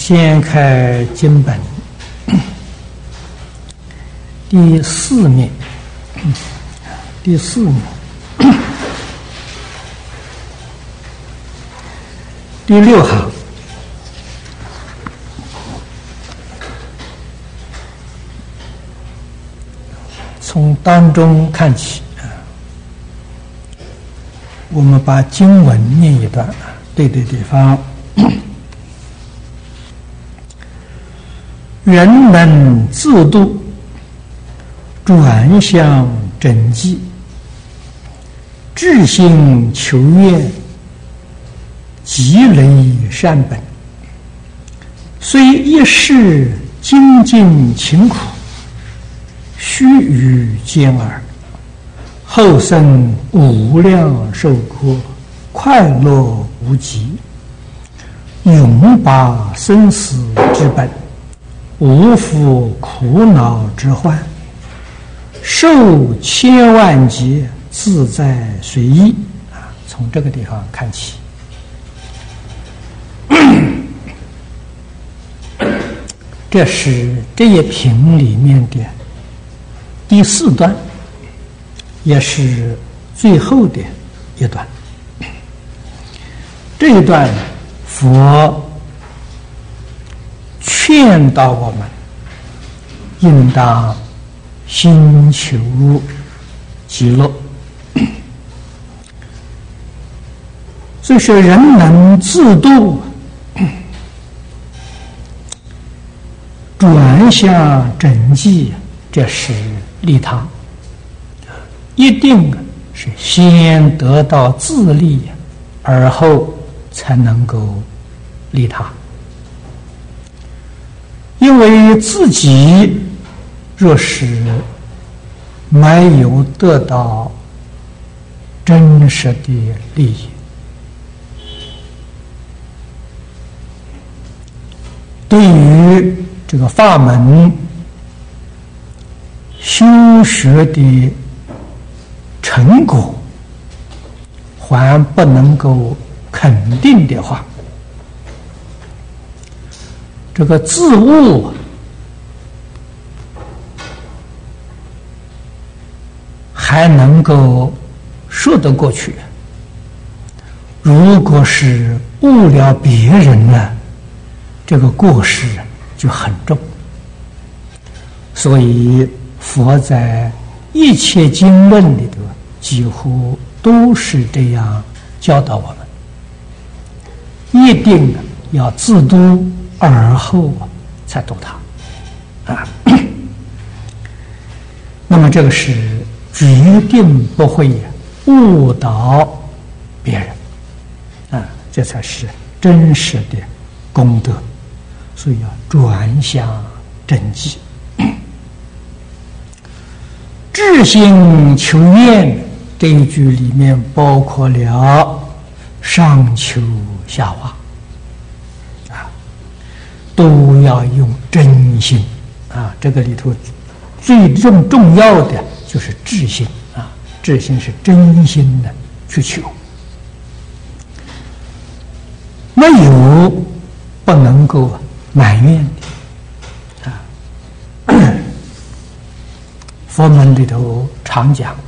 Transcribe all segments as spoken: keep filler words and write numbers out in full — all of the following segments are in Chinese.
掀开经本第四面，第四面，第六行，从当中看起啊，我们把经文念一段，对对地方。人能自度，转向真迹，至心求愿，积累善本。虽一世精进勤苦，须臾间耳，后生无量寿果，快乐无极，永拔生死之本，无负苦恼之患，受千万劫，自在随意啊！从这个地方看起，这是这一品里面的第四段，也是最后的一段。这一段佛劝导我们应当心求极乐，所以说人能自度，转向真迹，这是利他，一定是先得到自利，而后才能够利他。因为自己若是没有得到真实的利益，对于这个法门修学的成果还不能够肯定的话，这个自悟还能够说得过去，如果是误了别人呢，这个过失就很重。所以佛在一切经论里头几乎都是这样教导我们，一定要自度，而后才度他啊。那么这个是决定不会误导别人啊，这才是真实的功德。所以要转向真迹，至心求愿这一句里面包括了上求下化啊，都要用真心啊。这个里头最重重要的就是至心啊，至心是真心的去求，没有不能够埋怨的啊。佛门里头常讲，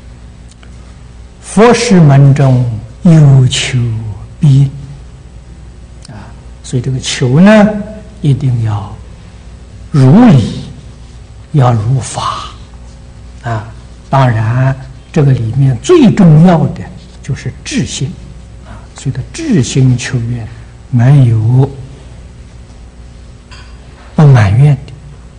佛事门中有求必应啊，所以这个求呢，一定要如理，要如法啊。当然，这个里面最重要的就是至心啊，所以的至心求愿，没有不埋怨的。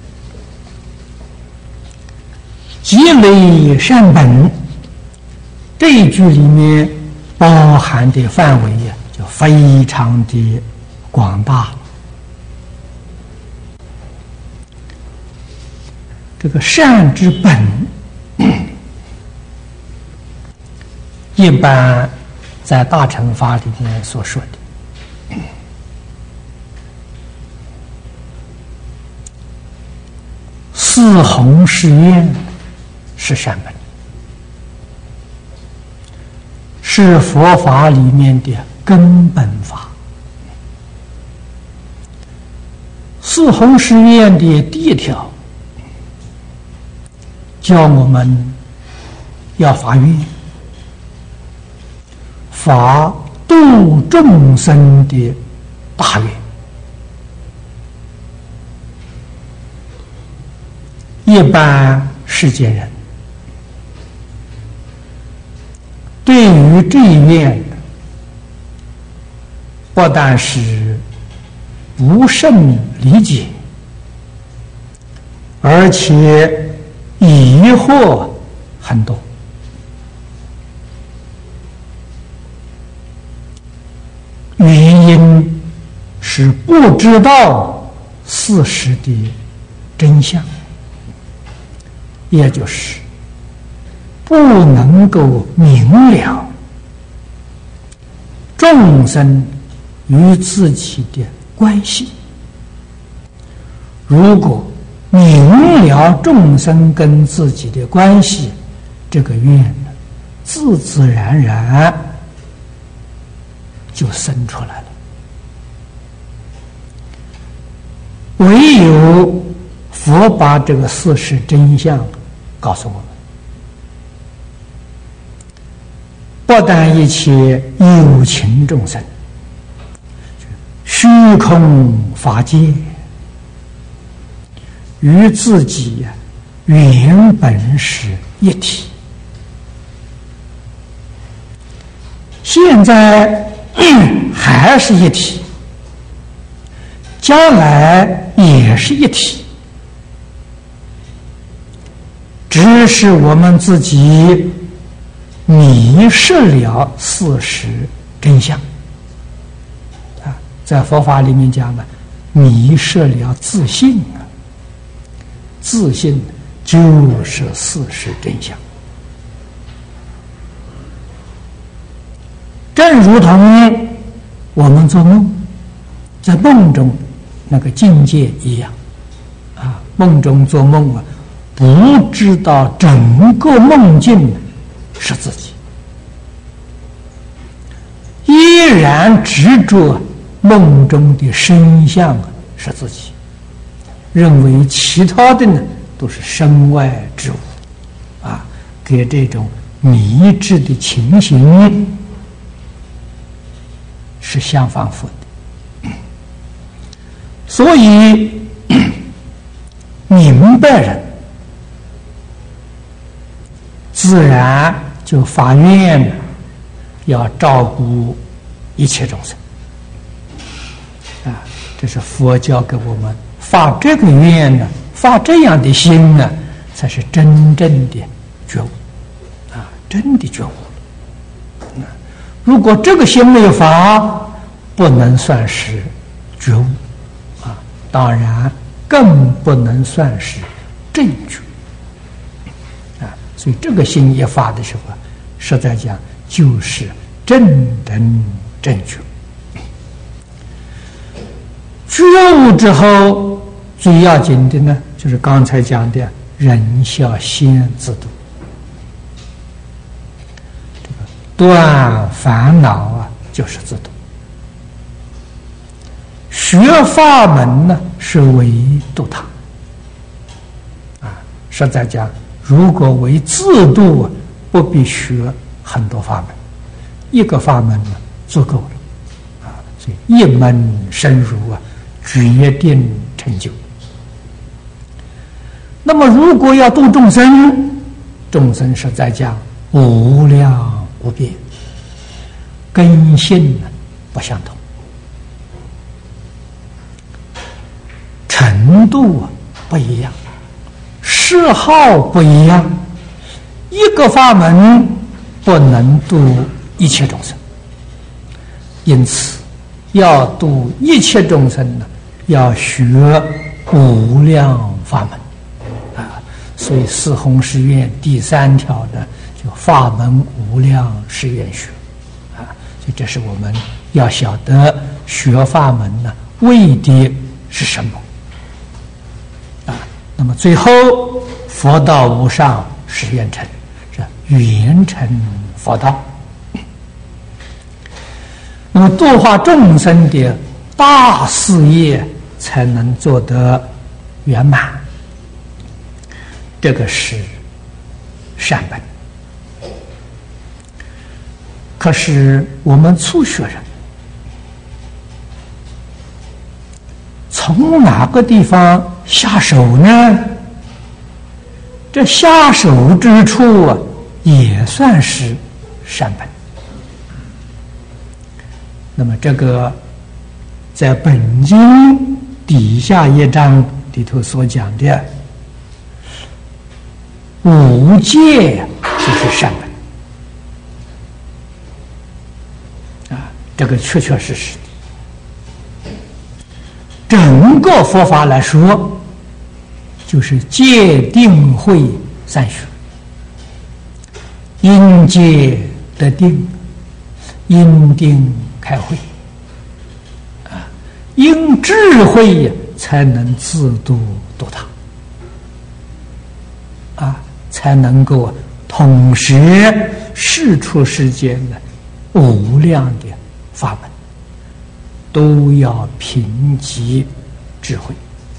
积累善本这一句里面包含的范围呀，就非常的广大。这个善之本，一般在大乘法里面所说的，四弘誓愿是善本，是佛法里面的根本法。 四弘誓愿的第一条，教我们要发愿，发度众生的大愿。一般世间人对于这一愿，不但是不甚理解，而且疑惑很多。原因是不知道事实的真相，也就是不能够明了众生与自己的关系。如果明了众生跟自己的关系，这个愿自自然然就生出来了。唯有佛把这个事实真相告诉我们，不但一切有情众生，虚空法界与自己原本是一体，现在还是一体，将来也是一体，只是我们自己迷失了事实真相啊，在佛法里面讲呢，迷失了自信啊，自信就是事实真相。正如同我们做梦，在梦中那个境界一样啊，梦中做梦啊，不知道整个梦境是自己，依然执着梦中的身相是自己，认为其他的呢都是身外之物啊，给这种迷滞的情形是相反复的。所以明白人自然就发愿要照顾一切众生啊，这是佛教给我们发这个愿呢，发这样的心呢，才是真正的觉悟啊，真的觉悟。如果这个心没有发，不能算是觉悟啊，当然更不能算是正觉啊。所以这个心一发的时候，实在讲就是正等正觉。觉悟之后，最要紧的呢，就是刚才讲的人孝先自度，这个断烦恼啊，就是自度。学法门呢，是为度他啊。实在讲，如果为自度啊，不必学很多法门，一个法门呢足够了啊。所以一门深入啊，决定成就。那么如果要度众生，众生实在讲无量无边，根性呢不相同，程度啊不一样，嗜好不一样，一个法门不能度一切众生，因此要度一切众生呢，要学无量法门啊。所以四弘誓愿第三条呢，就法门无量誓愿学啊。所以这是我们要晓得学法门呢，为的是什么啊？那么最后佛道无上誓愿成，是圆成佛道。那么度化众生的大事业， 才能做得圆满。这个是善本。可是我们初学人从哪个地方下手呢？这下手之处啊，也算是善本。那么这个在本经底下一章里头所讲的五戒就是善本啊，这个确确实实的。整个佛法来说，就是戒定慧三学，因戒得定，因定开慧，啊，因智慧才能自度度他，啊，才能够统摄世出世间的无量的法门，都要凭藉智慧。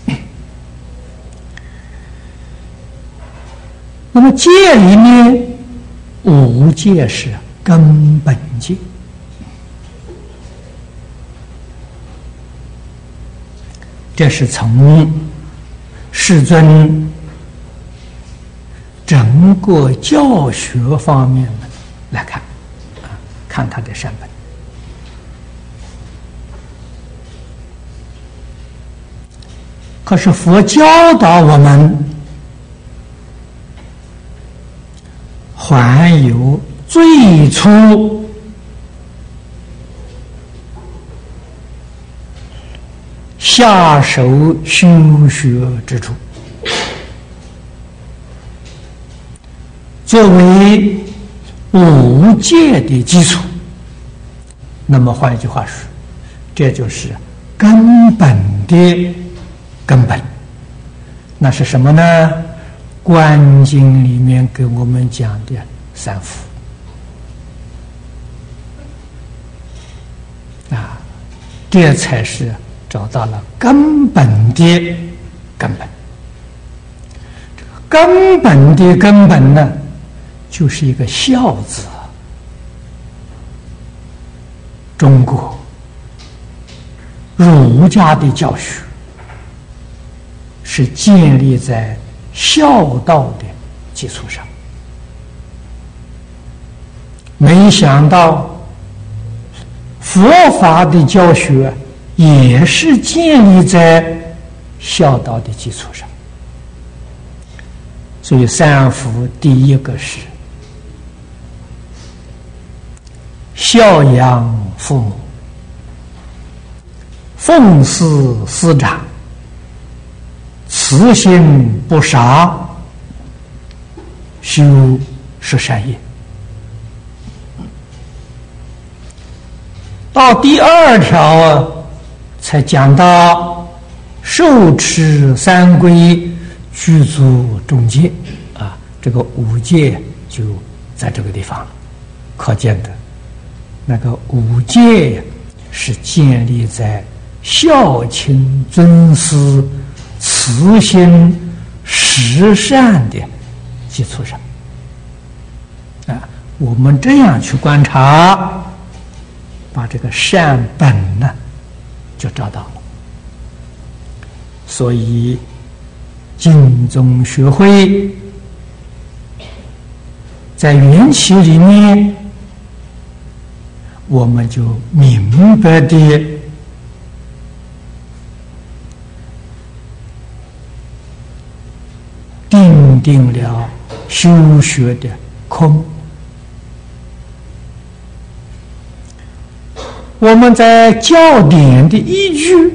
那么戒里面五戒是根本戒，这是从世尊整个教学方面来看啊，看他的善本。可是佛教导我们还有最初下手修学之处，作为五戒的基础。那么换一句话说，这就是根本的根本。那是什么呢？观经里面给我们讲的三福啊，这才是找到了根本的根本。这个根本的根本呢，就是一个孝字。中国儒家的教学是建立在孝道的基础上，没想到佛法的教学也是建立在孝道的基础上。所以三福第一个是孝养父母，奉事师长，慈心不杀，修十善业。到第二条啊，才讲到受持三规，具足众戒啊，这个五戒就在这个地方了。可见的，那个五戒是建立在孝亲尊师、慈心十善的基础上啊。我们这样去观察，把这个善本呢就找到了。所以经宗学会在缘起里面，我们就明白的定定了修学的科目。我们在教典的依据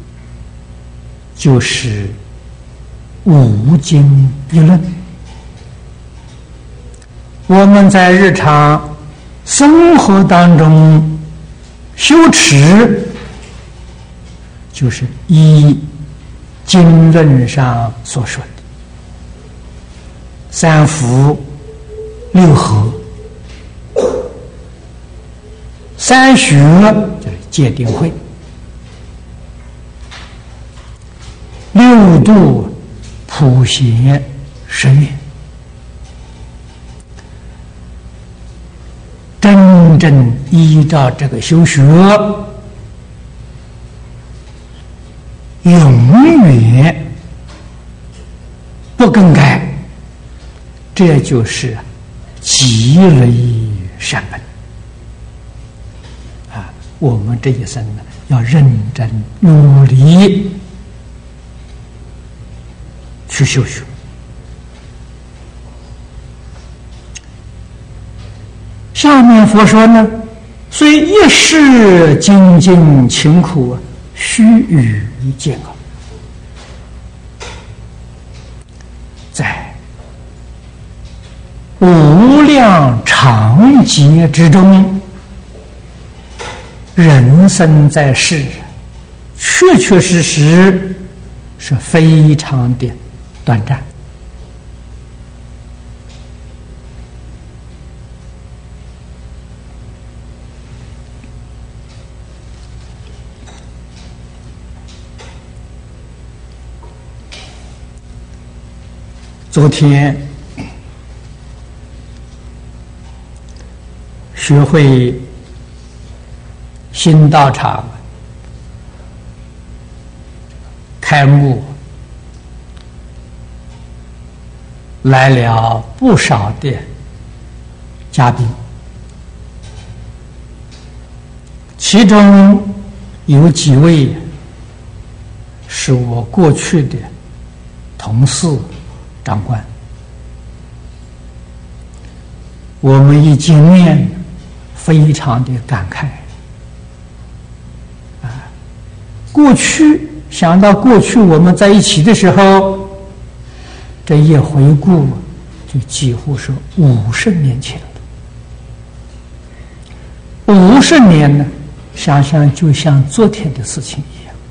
就是五经一论，我们在日常生活当中修持，就是依经论上所说的三福六合，三学就是戒定慧， 六度普贤十愿，真正依照这个修学，永远不更改，这就是积累善本啊！我们这一生呢，要认真努力去修学。下面佛说呢，虽一世精进勤苦，须臾见恶，在无量长劫之中，人生在世，确确实实是非常的短暂。昨天学会新道场开幕，来了不少的嘉宾，其中有几位是我过去的同事长官，我们一见面非常的感慨啊！过去想到过去我们在一起的时候，这一回顾就几乎是五十年前了。五十年呢，想想就像昨天的事情一样，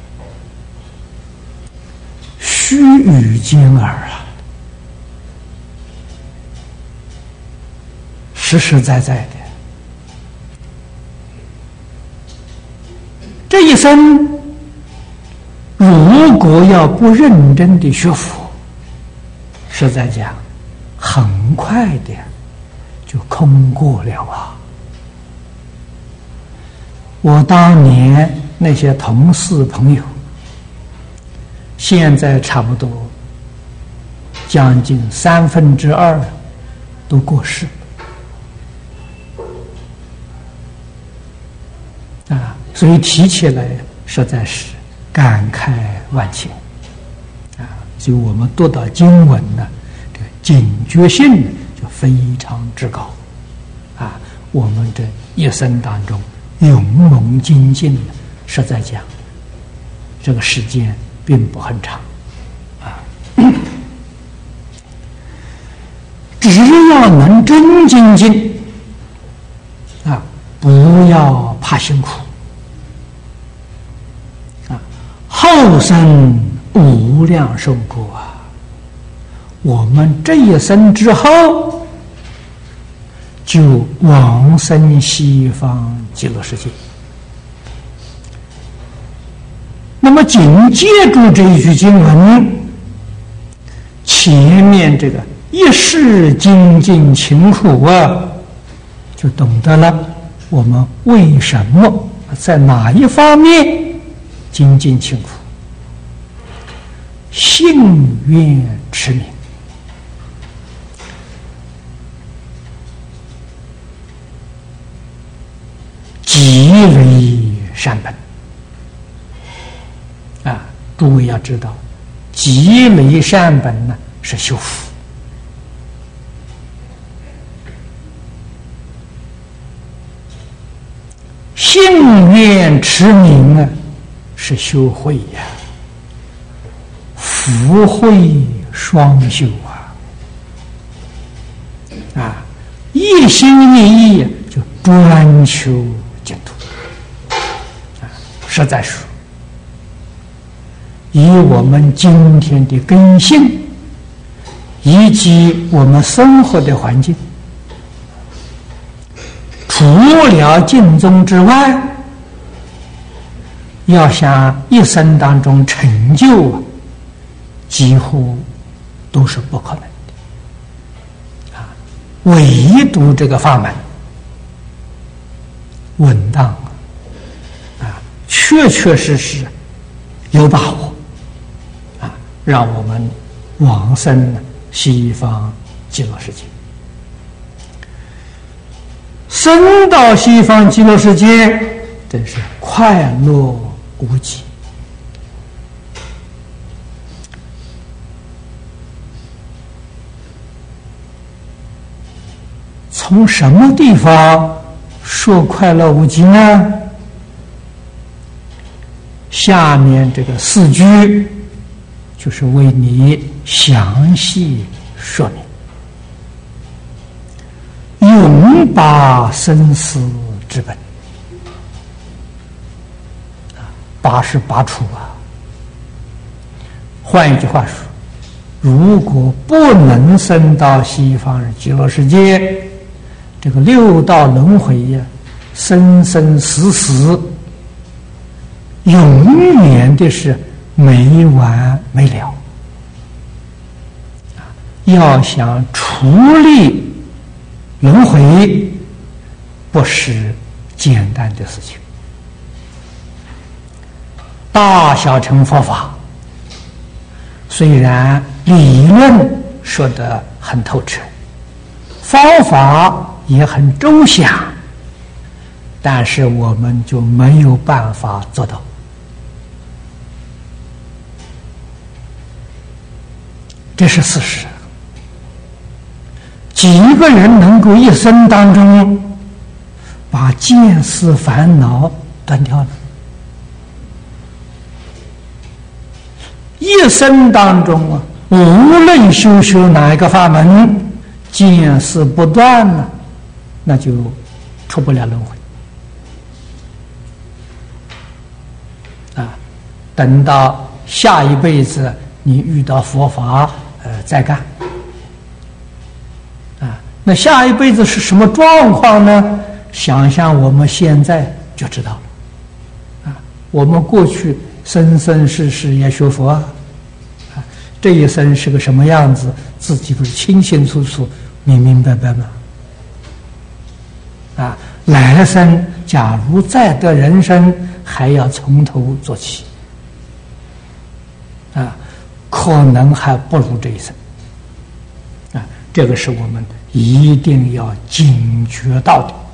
须臾间耳啊！实实在在的，这一生如果要不认真的学佛，实在讲很快的就空过了啊！我当年那些同事朋友，现在差不多将近三分之二都过世啊，所以提起来实在是感慨万千啊！所以我们读到经文呢，这个警觉性就非常之高啊！我们这一生当中勇猛精进的，实在讲，这个时间并不很长啊。只要能真精进啊，不要怕辛苦啊，后生无量寿果啊！我们这一生之后，就往生西方极乐世界。那么紧接住这一句经文，前面这个一世精进勤苦啊，就懂得了我们为什么在哪一方面精进勤苦。信愿持名，积累善本啊！诸位要知道，积累善本呢是修福，信愿持名啊是修慧呀、啊，福慧双修啊！啊，一心一意就专求净土啊！实在说，以我们今天的根性，以及我们生活的环境，除了净宗之外，要想一生当中成就啊， 几乎都是不可能的啊，唯独这个法门稳当啊，确确实实有把握啊，让我们往生西方极乐世界。生到西方极乐世界，真是快乐无极。从什么地方说快乐无极呢？下面这个四句就是为你详细说明。永拔生死之本，拔是拔除啊。换一句话说，如果不能生到西方极乐世界，这个六道轮回呀，生生死死，永远的是没完没了。要想处理轮回，不是简单的事情。大小乘佛法虽然理论说得很透彻，方法也很周详，但是我们就没有办法做到。这是事实。几个人能够一生当中把见思烦恼断掉了？一生当中啊，无论修修哪一个法门，见思不断了，那就出不了轮回啊。等到下一辈子你遇到佛法，呃，再干。那下一辈子是什么状况呢？想想我们现在就知道了啊。我们过去生生世世也学佛啊，啊，这一生是个什么样子，自己不是清清楚楚、明明白白吗？啊，来生假如再得人生，还要从头做起啊，可能还不如这一生啊。这个是我们一定要警觉到的。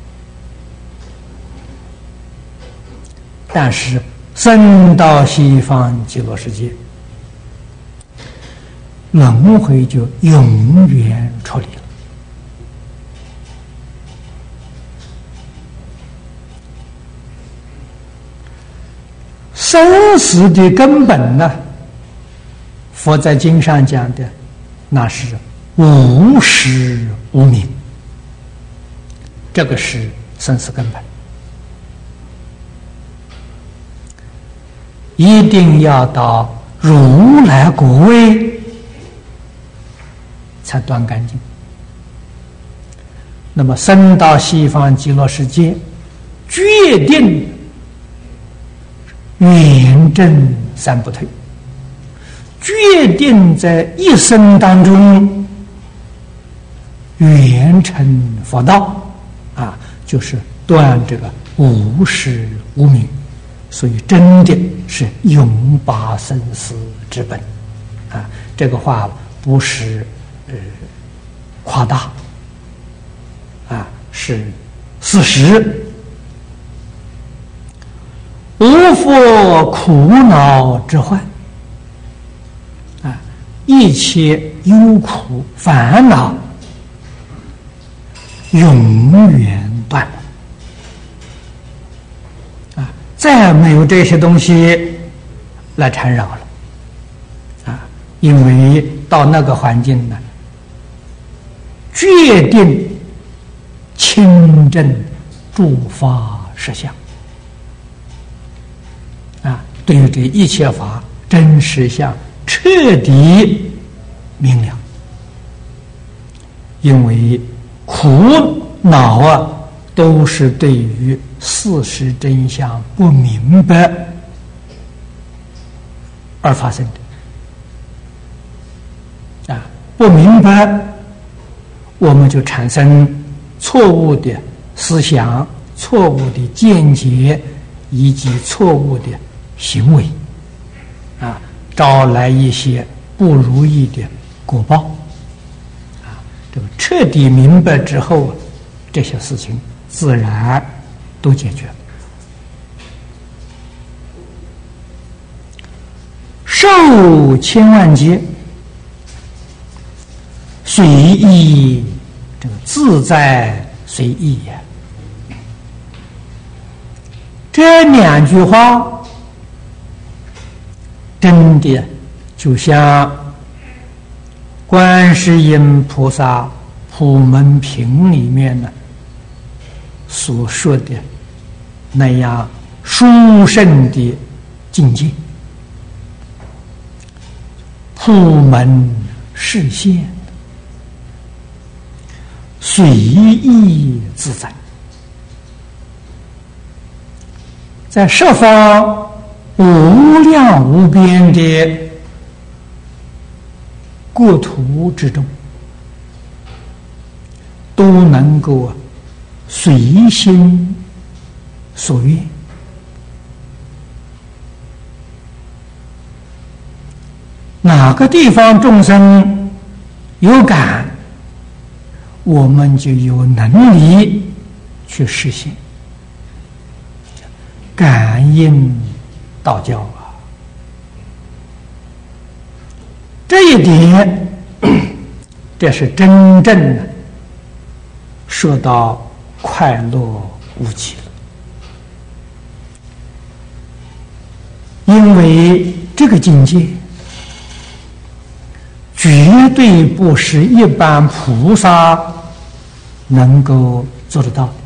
但是生到西方极乐世界，轮回就永远处理了。生死的根本呢，佛在经上讲的，那是无始无明，这个是生死根本，一定要到如来果位才断干净。那么生到西方极乐世界，决定远证三不退，决定在一生当中圆成佛道啊，就是断这个无始无明，所以真的是永拔生死之本啊！这个话不是呃夸大啊，是事实。无复苦恼之患啊，一切忧苦烦恼永远断了啊，再没有这些东西来缠绕了啊，因为到那个环境呢，决定清正诸法实相啊，对于这一切法真实相彻底明了，因为苦恼啊，都是对于事实真相不明白而发生的不明白，我们就产生错误的思想、错误的见解以及错误的行为，啊，招来一些不如意的果报。啊，这个彻底明白之后，这些事情自然都解决了。受千万劫，随意，这个自在随意呀。这两句话，真的就像观世音菩萨普门品里面呢所说的那样殊胜的境界。普门示现，随意自在，在十方无量无边的国土之中，都能够随心所愿。哪个地方众生有感，我们就有能力去实现。感应道教啊，这一点，这是真正的说到快乐无极了。因为这个境界绝对不是一般菩萨能够做得到的。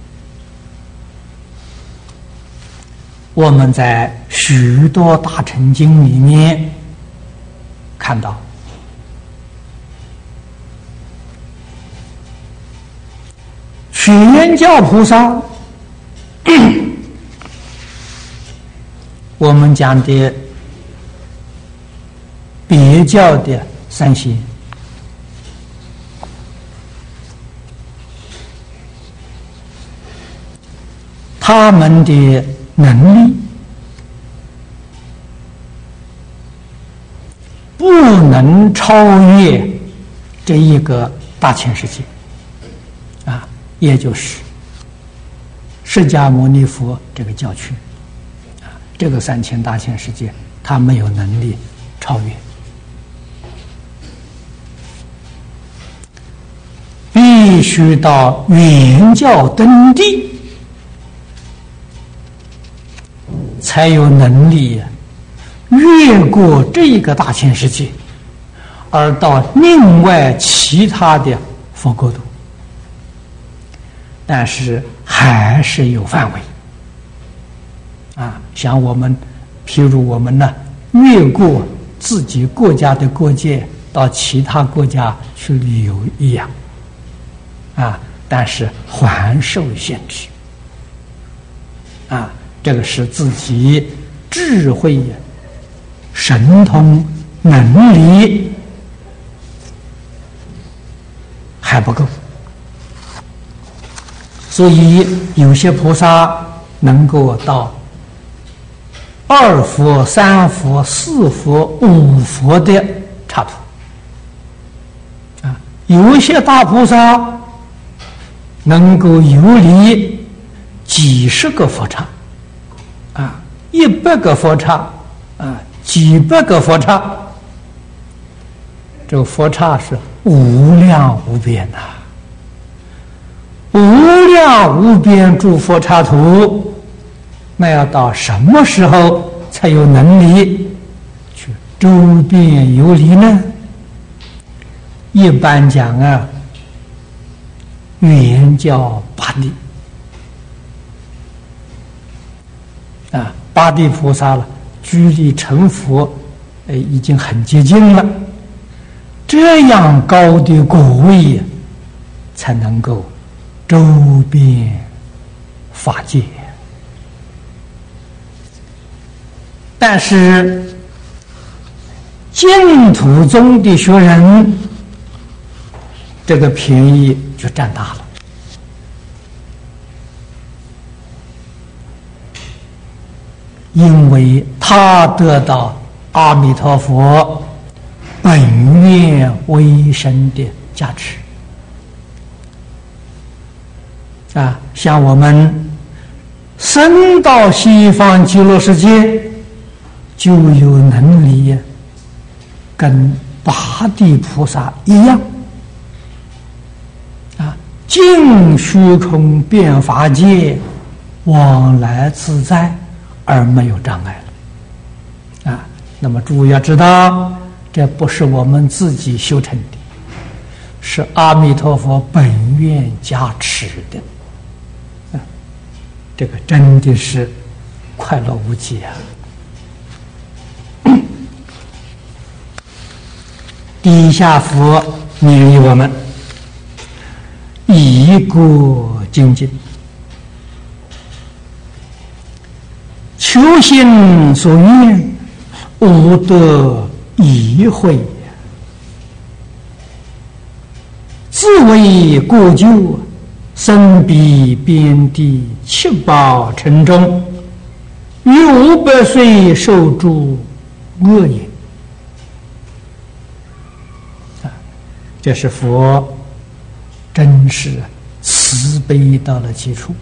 我们在许多大乘经里面看到，全教菩萨，我们讲的别教的三仙，他们的能力不能超越这一个大千世界啊，也就是释迦牟尼佛这个教区啊，这个三千大千世界，他没有能力超越。必须到原教登地，才有能力越过这一个大千世界，而到另外其他的佛国土。但是还是有范围啊，像我们，譬如我们呢，越过自己国家的国界，到其他国家去旅游一样。啊，但是还受限制啊，这个是自己智慧、神通、能力还不够，所以有些菩萨能够到二佛、三佛、四佛、五佛的刹土啊，有一些大菩萨能够游历几十个佛刹，啊，一百个佛刹，啊，几百个佛刹，这个佛刹是无量无边呐、啊，无量无边诸佛刹土，那要到什么时候才有能力去周边游历呢？一般讲啊，原教八地啊，八地菩萨了，距离成佛，呃，已经很接近了。这样高的果位，才能够周遍法界。但是净土宗的学人这个便宜就占大了。因为他得到阿弥陀佛本愿威神的加持啊，像我们生到西方极乐世界，就有能力跟八地菩萨一样啊，尽虚空遍法界，往来自在而没有障碍了啊。那么诸位要知道，这不是我们自己修成的，是阿弥陀佛本愿加持的啊，这个真的是快乐无极啊。底下佛勉励我们以过精进，求心所愿，无得疑会，自为过咎，身彼边地，七宝城中，于五百岁受诸恶业。这是佛真是慈悲到了极处，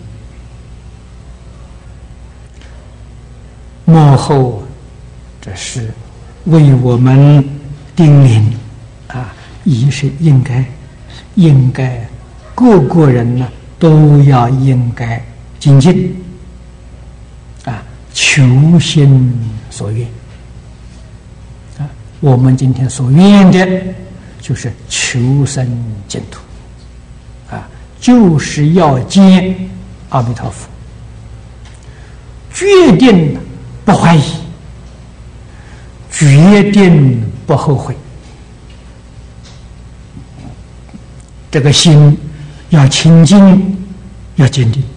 幕后这是为我们叮咛啊，一是应该应该各个人呢都要应该精进啊，求心所愿啊，我们今天所愿的就是求生净土啊，就是要见阿弥陀佛，决定不怀疑，决定不后悔，这个心要清净，要坚定。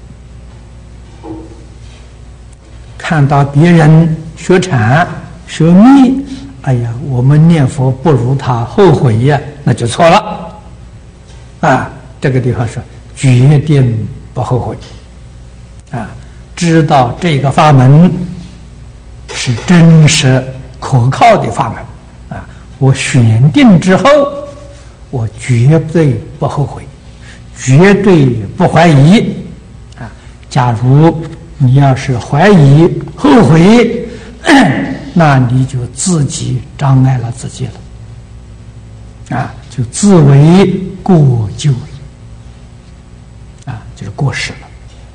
看到别人学禅学密，哎呀，我们念佛不如他，后悔呀，那就错了啊！这个地方说决定不后悔啊，知道这个法门是真实可靠的法门啊，我选定之后，我绝对不后悔，绝对不怀疑啊！假如你要是怀疑后悔，那你就自己障碍了自己了啊，就自为过咎了啊，就是过失了。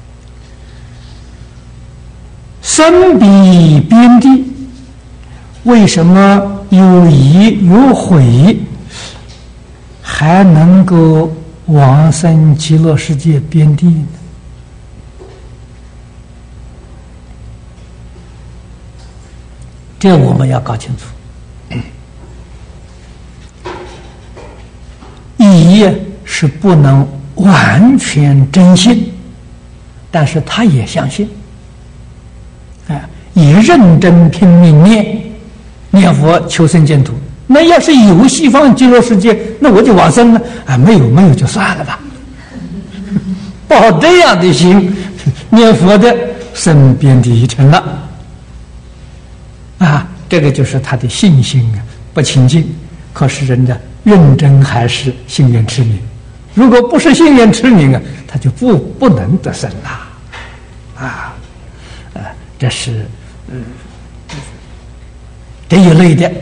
身彼边地，为什么有疑有悔还能够往生极乐世界边地呢？这我们要搞清楚。疑是不能完全真信，但是他也相信，啊，也认真拼命念念佛求生净土。那要是有西方极乐世界，那我就往生了啊！没有没有就算了吧。抱这样的心念佛的，生边地成了。啊，这个就是他的信心啊不清净，可是人家认真还是信愿持名。如果不是信愿持名啊，他就不不能得生啦。啊，呃，这是嗯这一类的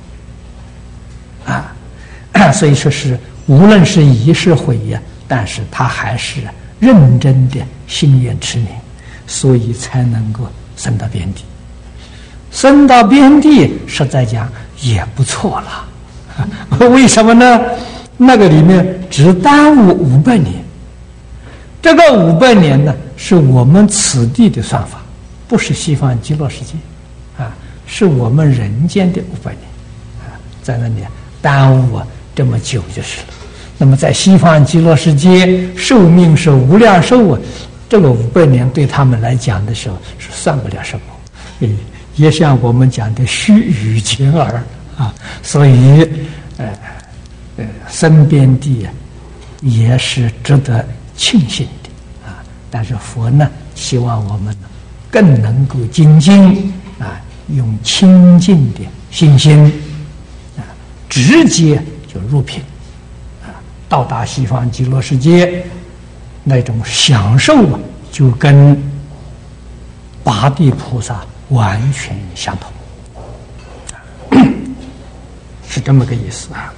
啊，所以说是无论是疑是悔呀，但是他还是认真的信愿持名，所以才能够升到边地。升到边地，实在讲也不错了。为什么呢？那个里面只耽误五百年，这个五百年呢，是我们此地的算法，不是西方极乐世界，啊，是我们人间的五百年，啊，在那里耽误啊这么久就是了。那么在西方极乐世界，寿命是无量寿啊，这个五百年对他们来讲的时候是算不了什么，嗯。也像我们讲的须臾前耳啊，所以呃个身边的也是值得庆幸的啊。但是佛呢，希望我们更能够精进啊，用清净的信心啊，直接就入品啊，到达西方极乐世界，那种享受啊，就跟八地菩萨完全相同。是这么个意思啊！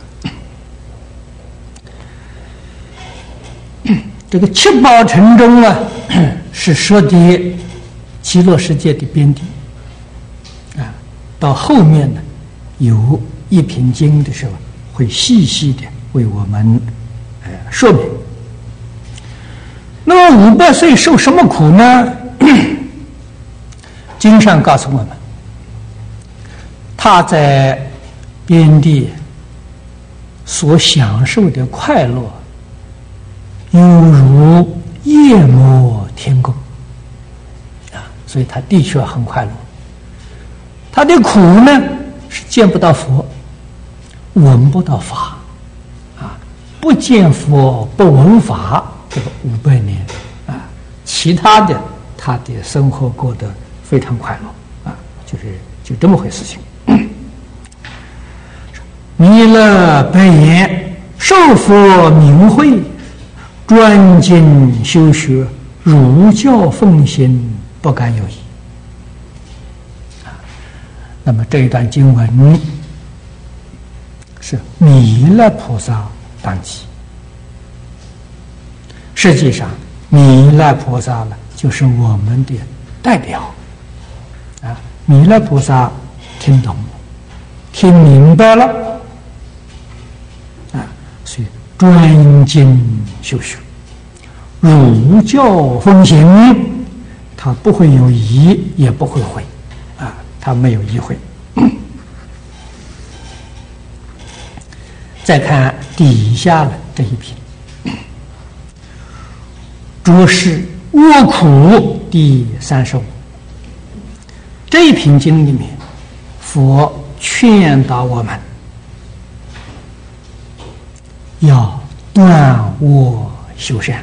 这个七宝城中啊，是说的极乐世界的边地啊。到后面呢，有一品经的时候，会细细的为我们呃说明。那么五百岁受什么苦呢？经上告诉我们，他在边地所享受的快乐，犹如夜摩天宫啊，所以他的确很快乐。他的苦呢，是见不到佛，闻不到法啊，不见佛不闻法，这个五百年啊，其他的他的生活过得非常快乐啊，就是就这么回事情。弥勒白言：受佛名慧，专精修学，儒教奉行，不敢有疑。啊，那么这一段经文是弥勒菩萨当机。实际上，弥勒菩萨呢，就是我们的代表。啊，弥勒菩萨听懂了，听明白了。所以专精修学，儒教奉行，他不会有疑，也不会悔啊，他没有疑悔。再看底下的这一品，着是卧苦第三十五。这一品经里面，佛劝导我们要断恶修善，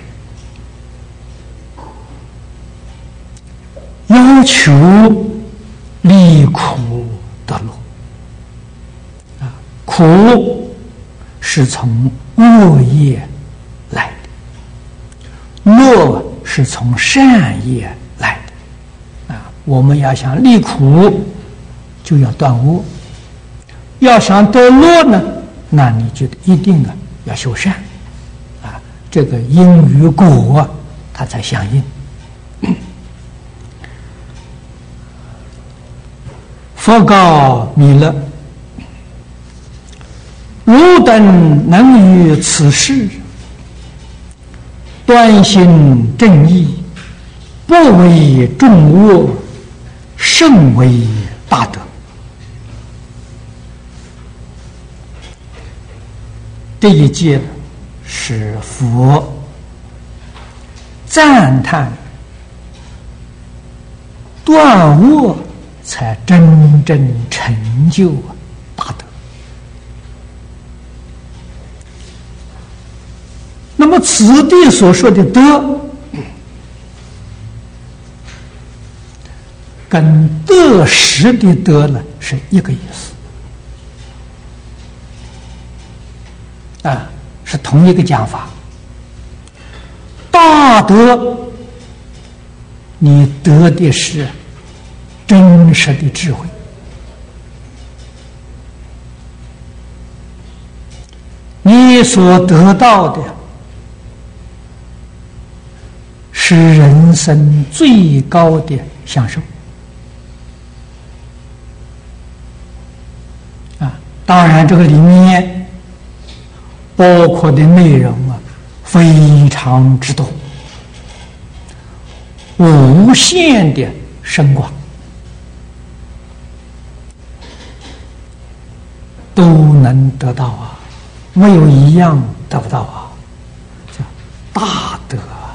要求离苦得乐。啊，苦是从恶业来的，乐是从善业来的。啊，我们要想离苦，就要断恶；要想得乐呢，那你就一定啊要修善，啊，这个因与果啊，它才相应。佛告弥勒：汝等能于此事端行正义，不为众恶，甚为大德。这一节是佛赞叹断恶才真正成就大德。那么此地所说的德，跟得失的德呢是一个意思。啊，是同一个讲法。大德，你得的是真实的智慧，你所得到的是人生最高的享受。啊，当然这个里面包括的内容啊，非常之多，无限的深广，都能得到啊，没有一样得不到啊，叫大德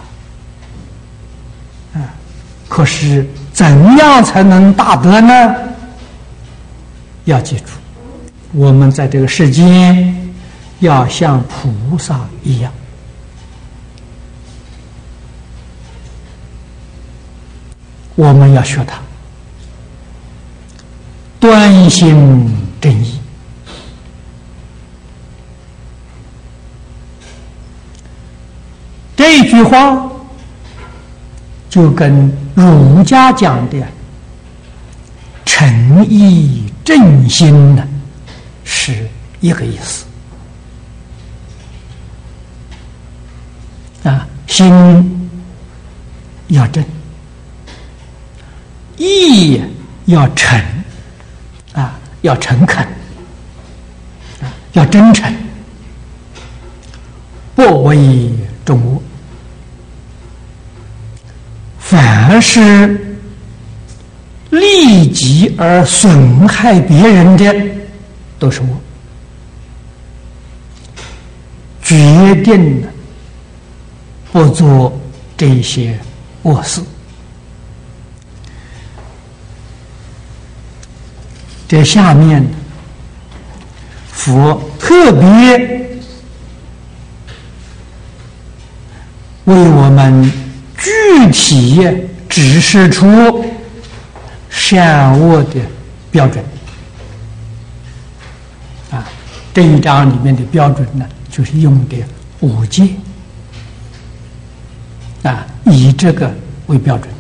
啊。可是怎样才能大德呢？要记住，我们在这个世间要像菩萨一样，我们要学他，端心正义。这句话就跟儒家讲的诚意正心呢是一个意思啊，心要正，意要诚啊，要诚恳啊，要真诚，不为众恶。凡是利己而损害别人的，都是我决定了不做这些恶事。这下面佛特别为我们具体指示出善恶的标准啊，这一章里面的标准呢，就是用的五戒啊，以这个为标准。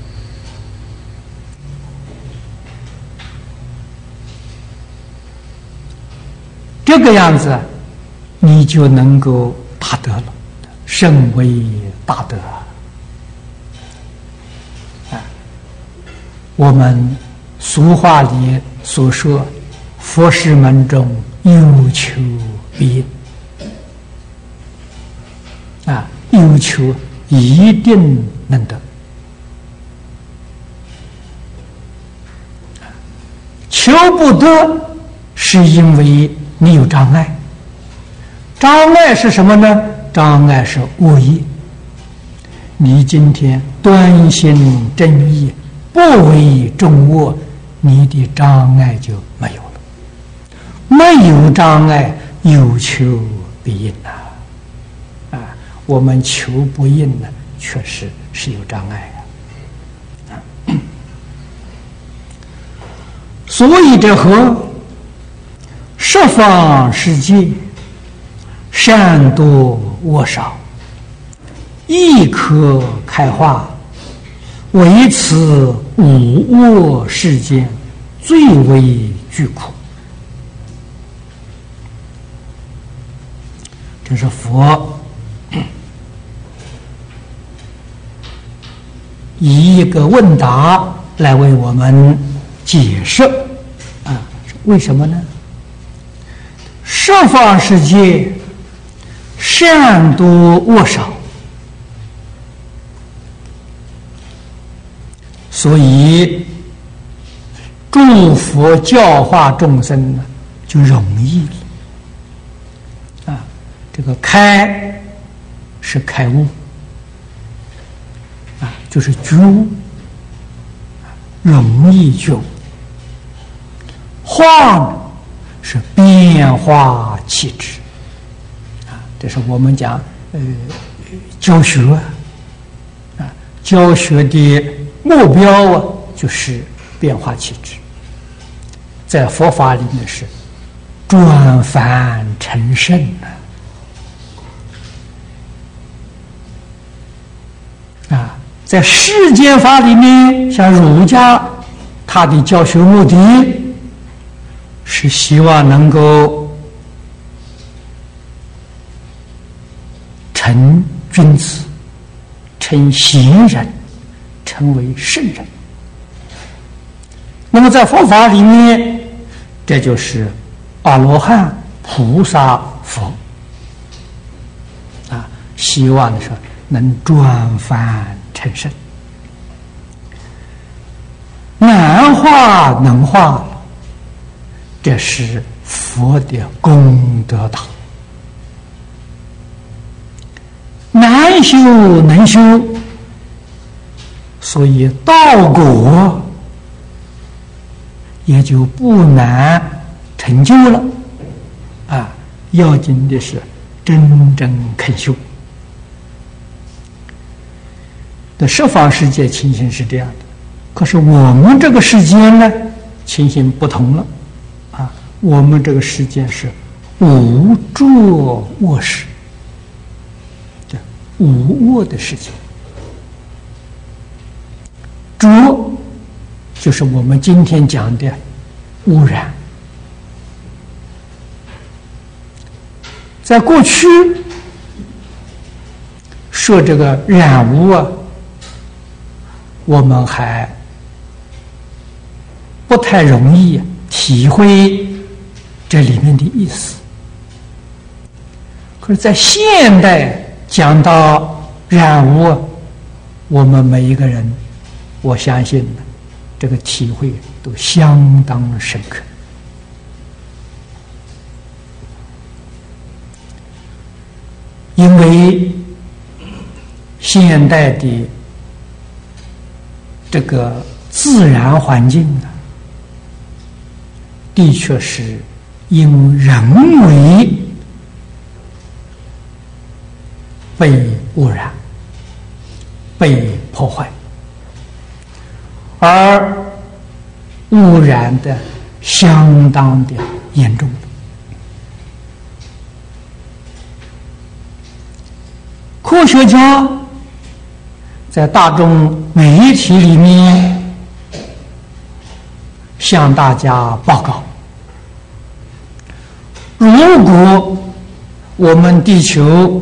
这个样子，你就能够大得了，甚为大德啊！我们俗话里所说，佛事门中有求必应啊，有求一定能得，求不得是因为你有障碍。障碍是什么呢？障碍是恶业。你今天端心正义，不为众恶，你的障碍就没有了。没有障碍，有求必应啊！啊，我们求不应呢，确实是有障碍啊。啊所以这和十方世界善多恶少，亦可开化，唯此五恶世间最为具苦。这是佛以一个问答来为我们解释啊，为什么呢？十方世界善多恶少，所以诸佛教化众生呢就容易了啊。这个开是开悟啊，就是觉悟，容易觉悟。化呢是变化气质啊，这是我们讲呃教学啊，教学的目标啊就是变化气质，在佛法里面是转凡成圣啊，啊，在世间法里面，像儒家，他的教学目的是希望能够成君子，成贤人，成为圣人。那么在佛法里面，这就是阿罗汉、菩萨、佛啊，希望的是能转凡成圣，难化能化，这是佛的功德大。难修能修，所以道果也就不难成就了啊！ 要紧的是真正肯修。的十方世界情形是这样的，可是我们这个世间呢，情形不同了啊！我们这个世间是无着卧识，这无我的世界。着就是我们今天讲的污染。在过去说这个染污啊，我们还不太容易体会这里面的意思。可是，在现代讲到染污，我们每一个人，我相信这个体会都相当深刻。因为现代的这个自然环境啊，的确是因人为被污染、被破坏，而污染的相当的严重。科学家在大众媒体里面向大家报告，如果我们地球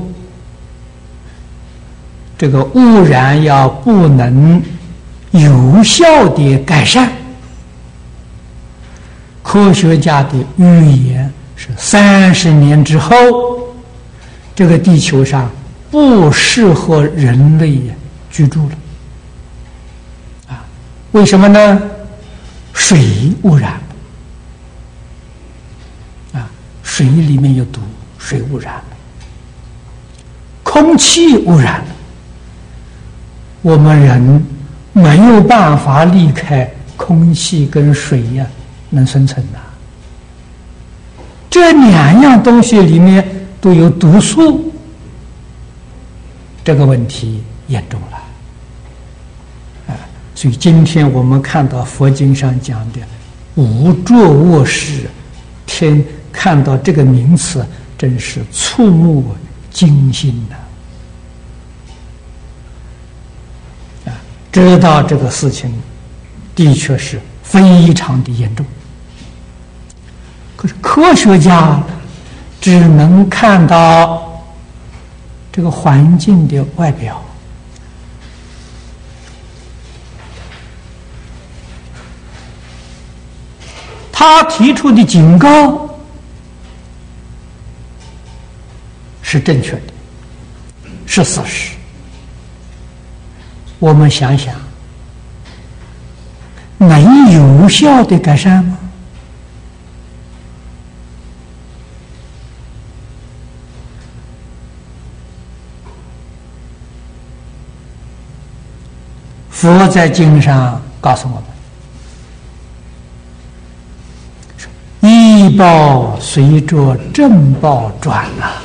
这个污染要不能有效的改善，科学家的预言是三十年之后，这个地球上不适合人类居住了。啊，为什么呢？水污染了，啊，水里面有毒，水污染了；空气污染了，我们人没有办法离开空气跟水呀、啊，能生存的。这两样东西里面都有毒素。这个问题严重了，啊，所以今天我们看到佛经上讲的无着卧识，天看到这个名词，真是触目惊心的，啊，知道这个事情的确是非常的严重。可是科学家只能看到这个环境的外表，他提出的警告是正确的，是事实。我们想想，能有效的改善吗？佛在经上告诉我们，依报随着正报转啊。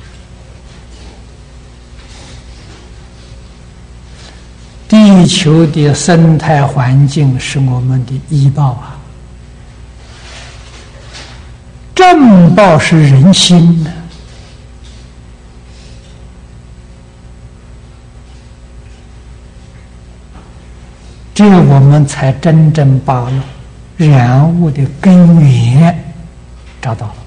地球的生态环境是我们的依报啊，正报是人心呢。这样我们才真正把染污的根源找到了。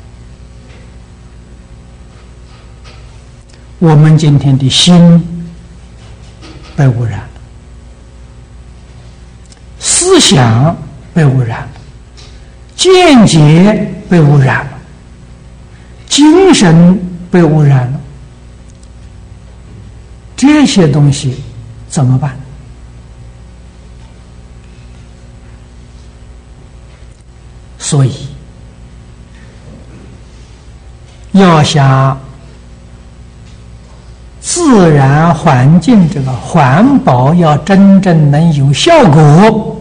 我们今天的心被污染了，思想被污染了，见解被污染了，精神被污染了，这些东西怎么办？所以要想自然环境这个环保要真正能有效果，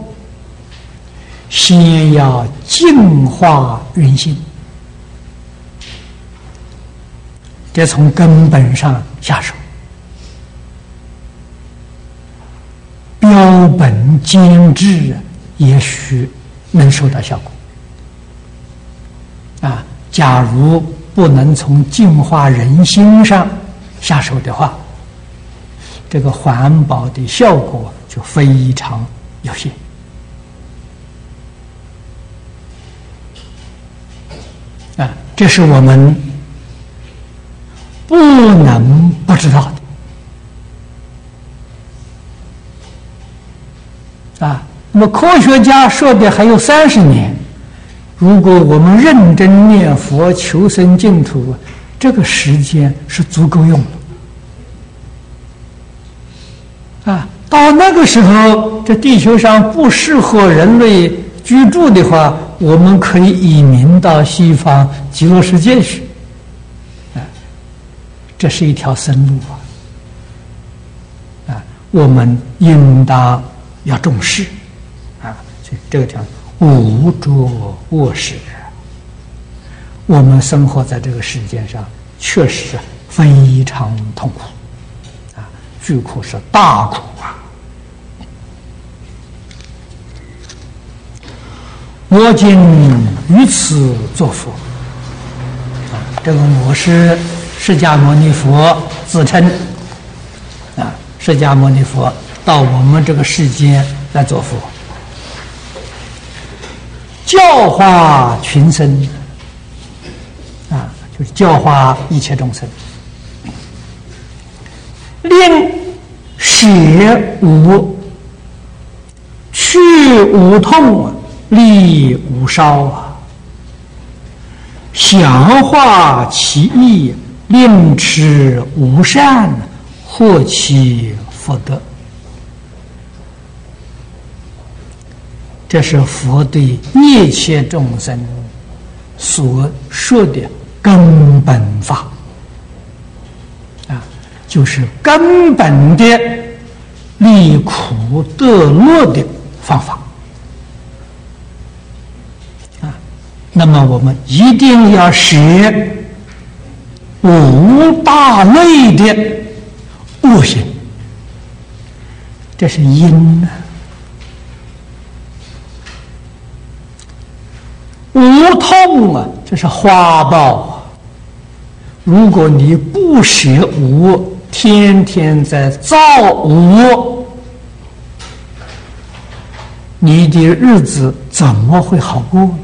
先要净化人心， 这从根本上下手，标本兼治，也许能收到效果。啊，假如不能从净化人心上下手的话，这个环保的效果就非常有限。啊，这是我们不能不知道的。啊，那么科学家说的还有三十年，如果我们认真念佛求生净土，这个时间是足够用的。啊，到那个时候，这地球上不适合人类居住的话，我们可以移民到西方极乐世界去。啊，这是一条生路啊！啊，我们应当要重视啊！这这个叫无着卧室。我们生活在这个世界上，确实非常痛苦啊，巨苦是大苦啊！我今于此作佛啊，这个我是释迦牟尼佛自称啊，释迦牟尼佛到我们这个世间来做佛，教化群生啊，就是教化一切众生，令舍无去无痛，利无烧啊，详化其意，令持无善，获其福德。这是佛对一切众生所说的根本法啊，就是根本的离苦得乐的方法。那么我们一定要舍无大类的恶行，这是因啊。无痛啊，这是花报啊。如果你不舍无，天天在造无，你的日子怎么会好过呢？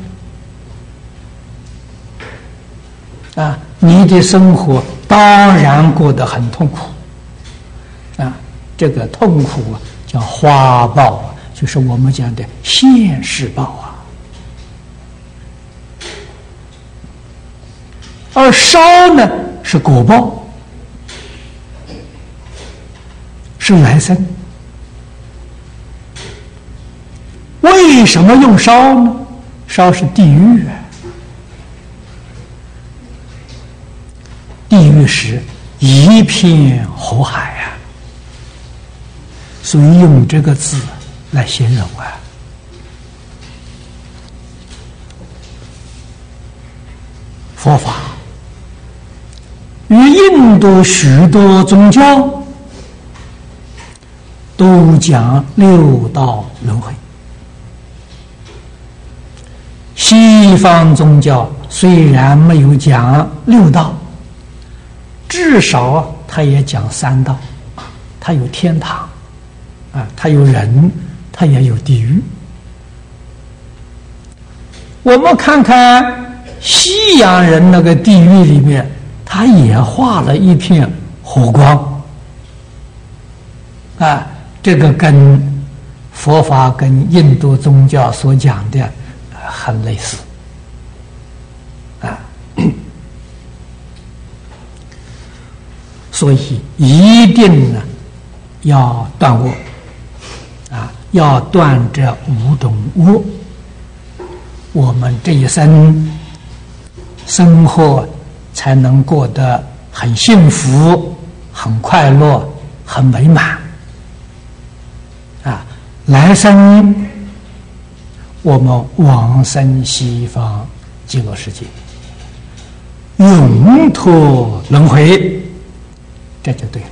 啊，你的生活当然过得很痛苦，啊，这个痛苦啊叫花报啊，就是我们讲的现世报啊。而烧呢是果报，是来生。为什么用烧呢？烧是地狱啊。地狱时一片火海啊，所以用这个字来形容啊。佛法与印度许多宗教都讲六道轮回，西方宗教虽然没有讲六道，至少他也讲三道，他有天堂啊，他有人，他也有地狱。我们看看西洋人那个地狱里面，他也画了一片火光啊，这个跟佛法跟印度宗教所讲的很类似啊。所以一定呢要断恶啊，要断这五种恶，我们这一生生活才能过得很幸福、很快乐、很美满啊！来生我们往生西方极乐世界永脱轮回，这就对了。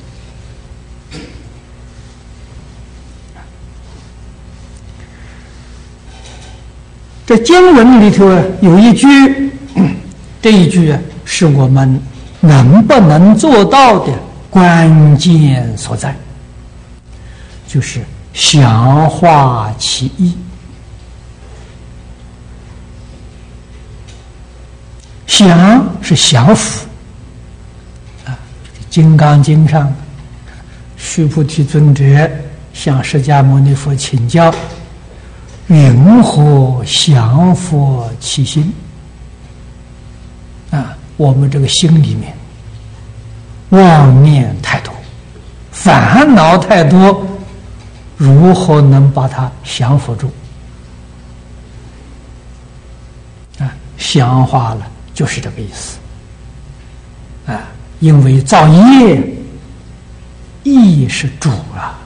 这经文里头啊有一句，这一句啊是我们能不能做到的关键所在，就是详化其意。降是降伏啊，《金刚经》上，须菩提尊者向释迦牟尼佛请教：云何降伏其心？啊，我们这个心里面妄念太多，烦恼太多，如何能把它降伏住？啊，降化了。就是这个意思啊，因为造业，意是主啊，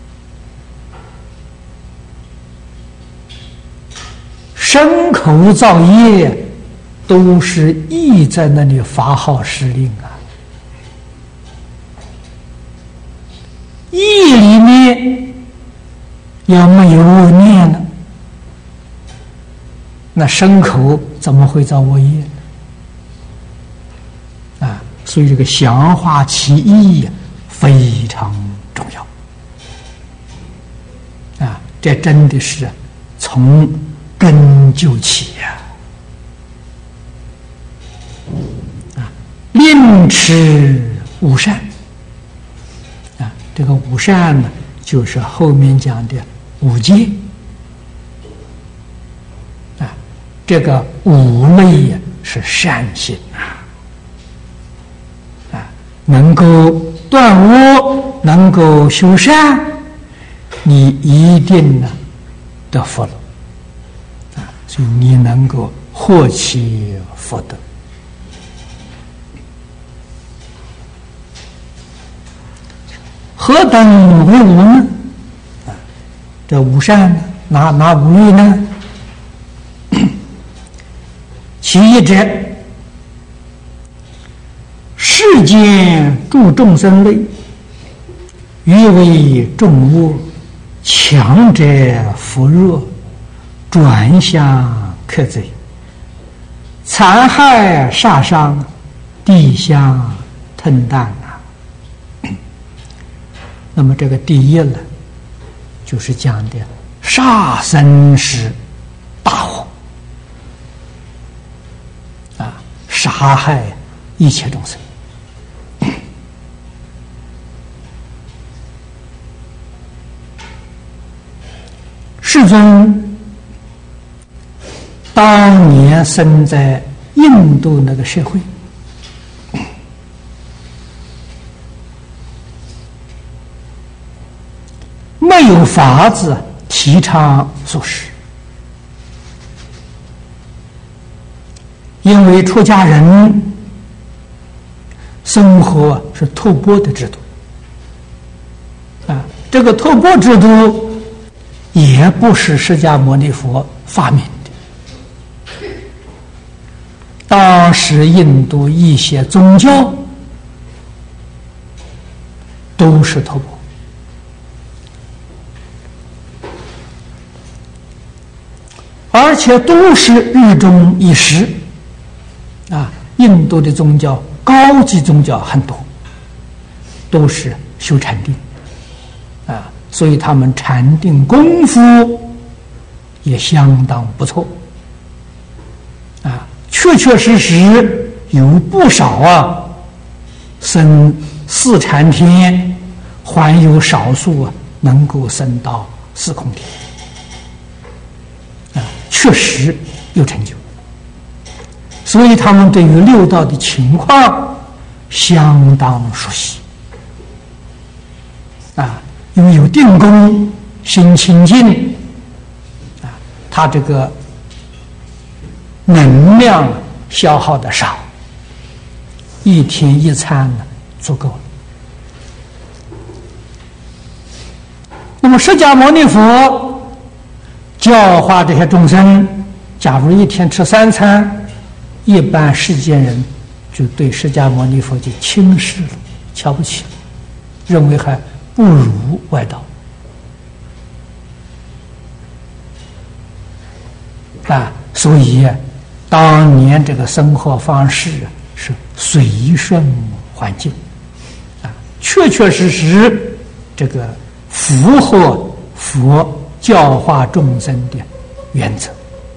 身口造业都是意在那里发号施令啊，意里面要没有恶念呢，那身口怎么会造恶业呢？所以这个降化其意非常重要啊！这真的是从根究起呀！啊，令持五善啊，这个五善呢，就是后面讲的五戒啊，这个五类呀是善行啊。能够断恶，能够修善，你一定呢得福了啊！所以你能够获其福德。何等为五呢？啊，这五善呢，哪哪五类呢？其一者，世间诸众生类，欲为众恶，强者扶弱，转向克贼，残害杀伤，地相吞啖啊。那么这个第一呢，就是讲的杀生是大祸啊，杀害一切众生。世尊当年生在印度那个社会，没有法子提倡素食，因为出家人生活是托钵的制度啊，这个托钵制度也不是释迦牟尼佛发明的，当时印度一些宗教都是托钵，而且都是日中一时啊。印度的宗教高级宗教很多，都是修禅定啊。所以他们禅定功夫也相当不错啊，确确实实有不少啊升四禅天，还有少数啊能够升到四空天啊，确实有成就。所以他们对于六道的情况相当熟悉啊。因为有定功，心清净啊，他这个能量消耗的少，一天一餐呢足够了。那么释迦牟尼佛教化这些众生，假如一天吃三餐， 一般世间人就对释迦牟尼佛就轻视了，瞧不起，认为还不如外道啊。所以当年这个生活方式是随顺环境啊，确确实实这个符合佛教化众生的原则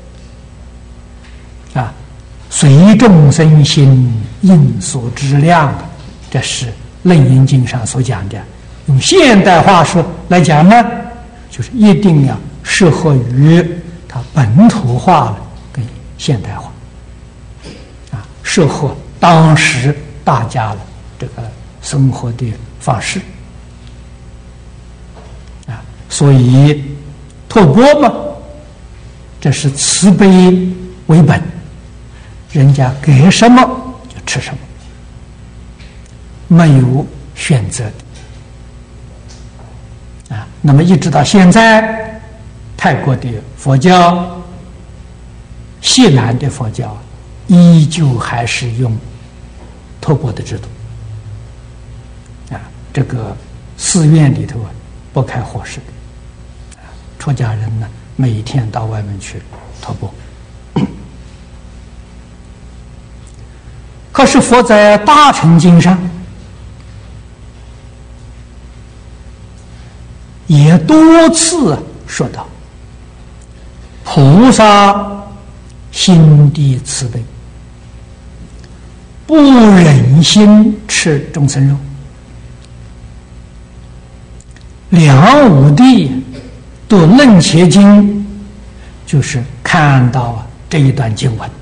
啊，随众生心，应所知量，这是《楞严经》上所讲的。用现代话说来讲呢，就是一定要适合于它本土化了跟现代化啊，适合当时大家的这个生活的方式啊。所以托钵嘛，这是慈悲为本，人家给什么就吃什么，没有选择的啊。那么一直到现在，泰国的佛教、西南的佛教依旧还是用托钵的制度啊。这个寺院里头啊不开伙食的啊，出家人呢每天到外面去托钵。可是佛在《大乘经》上也多次说到，菩萨心地慈悲，不忍心吃众生肉。梁武帝读《楞伽经》，就是看到这一段经文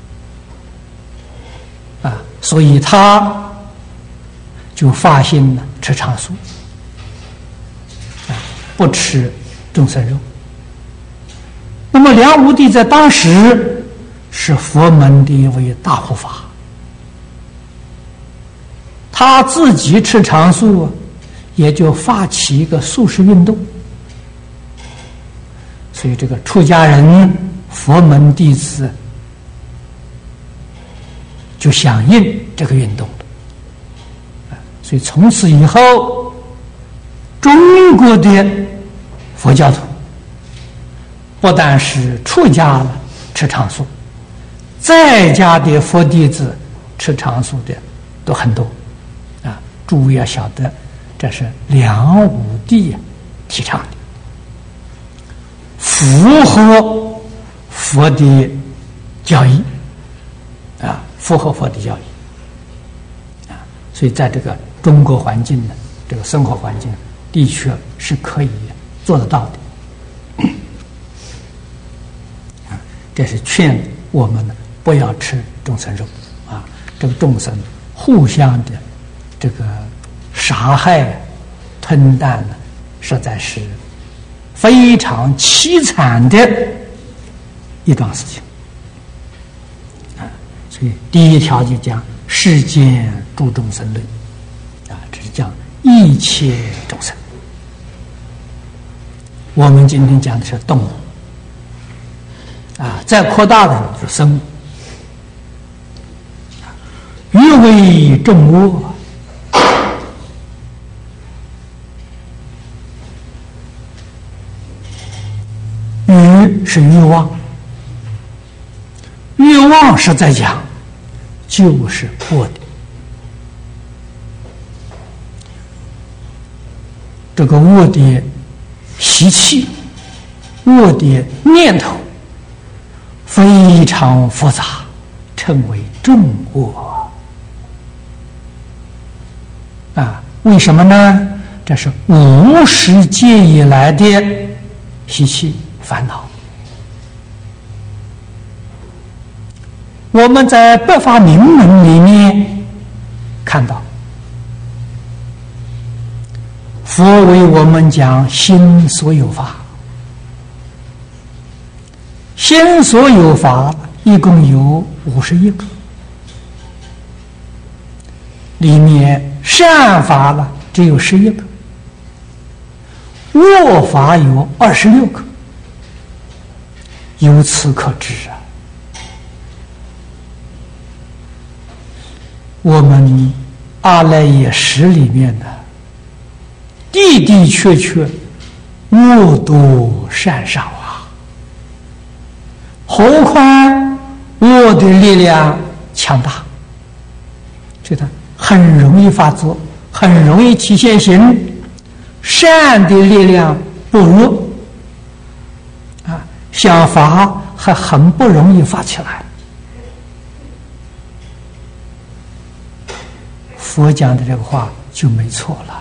啊，所以他就发心了吃长素啊，不吃众生肉。那么梁武帝在当时是佛门的一位大护法，他自己吃长素，也就发起一个素食运动。所以这个出家人、佛门弟子就响应这个运动了。所以从此以后，中国的佛教徒不但是出家了吃长素，在家的佛弟子吃长素的都很多啊。诸位要晓得，这是梁武帝提倡的，符合佛的教义啊，符合佛的教义啊。所以在这个中国环境呢，这个生活环境的确是可以做得到的。这是劝我们呢不要吃众生肉啊！这个众生互相的这个杀害、吞啖呢，实在是非常凄惨的一桩事情啊！所以第一条就讲世间诸众生论啊，这是讲一切众生。我们今天讲的是动物。啊，再扩大的就是生物，欲为众恶，欲是欲望，欲望是在讲就是恶的，这个恶的习气、恶的念头非常复杂，称为众恶啊。为什么呢？这是无始界以来的习气烦恼。我们在百法明门里面看到，佛为我们讲心所有法，心所有法一共有五十一个，里面善法了只有十一个，恶法有二十六个。由此可知啊， 我们阿赖耶识里面呢，的的确确恶多善少啊，何况恶的力量强大，所以它很容易发作，很容易体现行。善的力量不弱啊，想法还很不容易发起来。佛讲的这个话就没错了。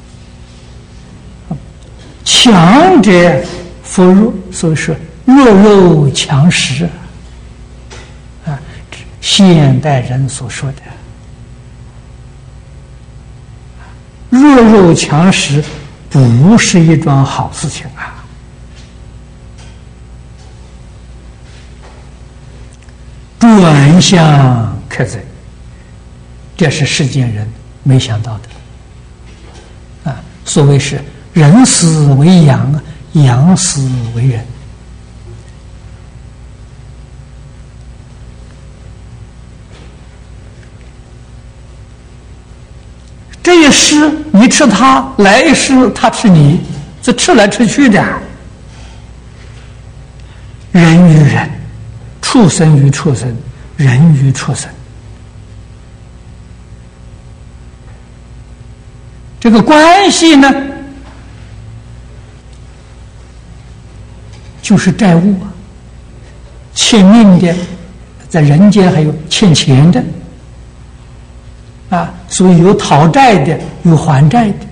强者扶弱，所以说弱肉强食啊，现代人所说的弱肉强食不是一桩好事情啊。转向克贼，这是世间人没想到的啊。所谓是人死为羊，羊死为人。这一世你吃它，来一世它吃你，这吃来吃去的。人与人，畜生与畜生，人与畜生，这个关系呢，就是债务啊，欠命的，在人间还有欠钱的啊，所以有讨债的，有还债的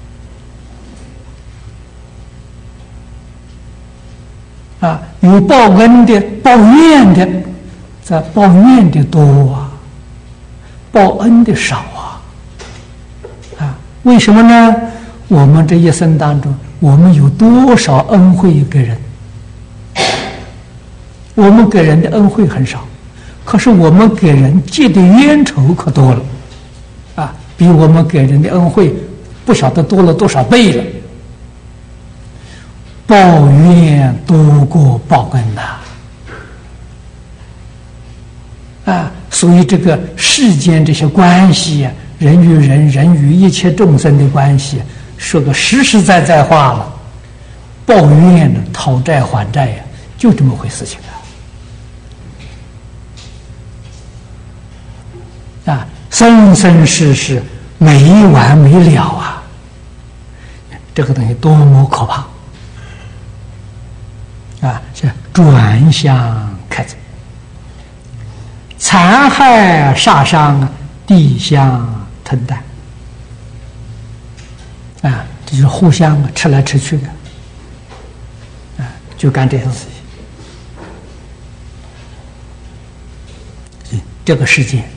啊，有报恩的，报怨的，这报怨的多啊，报恩的少啊。啊，为什么呢？我们这一生当中，我们有多少恩惠给人？我们给人的恩惠很少，可是我们给人结的冤仇可多了，啊，比我们给人的恩惠不晓得多了多少倍了。报怨多过报恩呐，啊，所以这个世间这些关系呀、啊，人与人、人与一切众生的关系，说个实实在在话了，报怨呢，讨债还债呀、啊，就这么回事情啊，啊，生生世世没完没了啊，这个东西多么可怕！啊，是转向开始，残害杀伤，地相吞啖，啊，这就是互相吃来吃去的，啊，就干这些事情。这个世界，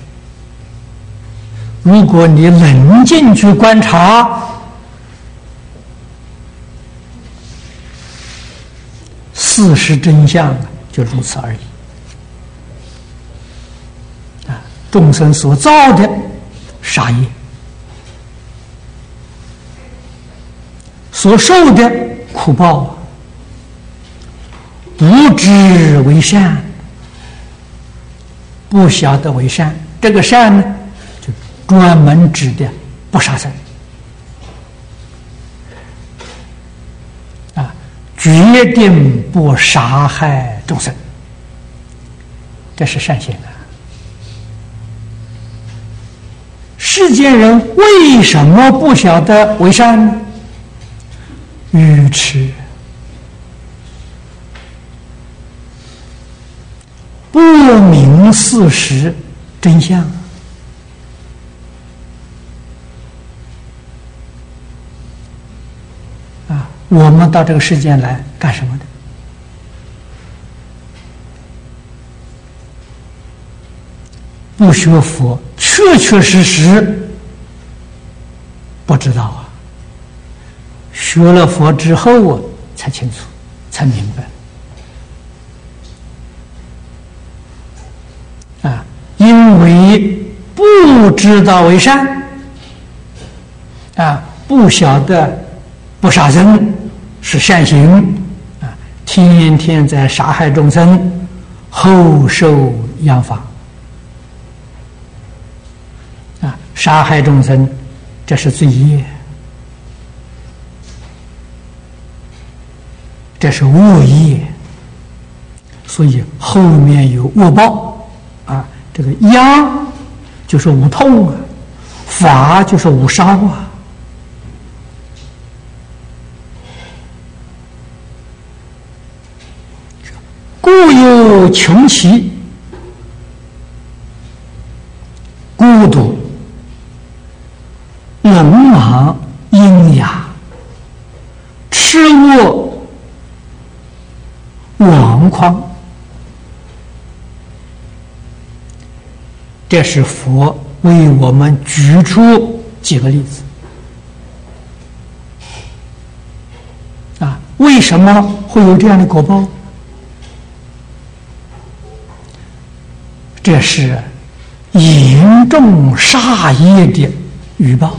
如果你冷静去观察，事实真相就如此而已。啊，众生所造的杀业，所受的苦报，不知为善，不晓得为善。这个善呢，就专门指的不杀生。决定不杀害众生，这是善行啊。世间人为什么不晓得为善呢？愚痴，不明事实真相。我们到这个世间来干什么的？不学佛，确确实实不知道啊。学了佛之后啊，才清楚，才明白。啊，因为不知道为善，啊，不晓得不杀生是善行啊，天天在杀害众生，后受殃罚， 杀害众生，这是罪业，这是恶业，所以后面有恶报啊。这个殃就是无痛啊，法就是无烧啊。故有穷奇、孤独、聋盲、喑哑、痴卧、妄狂，这是佛为我们举出几个例子啊。为什么会有这样的果报？这是严重杀业的余报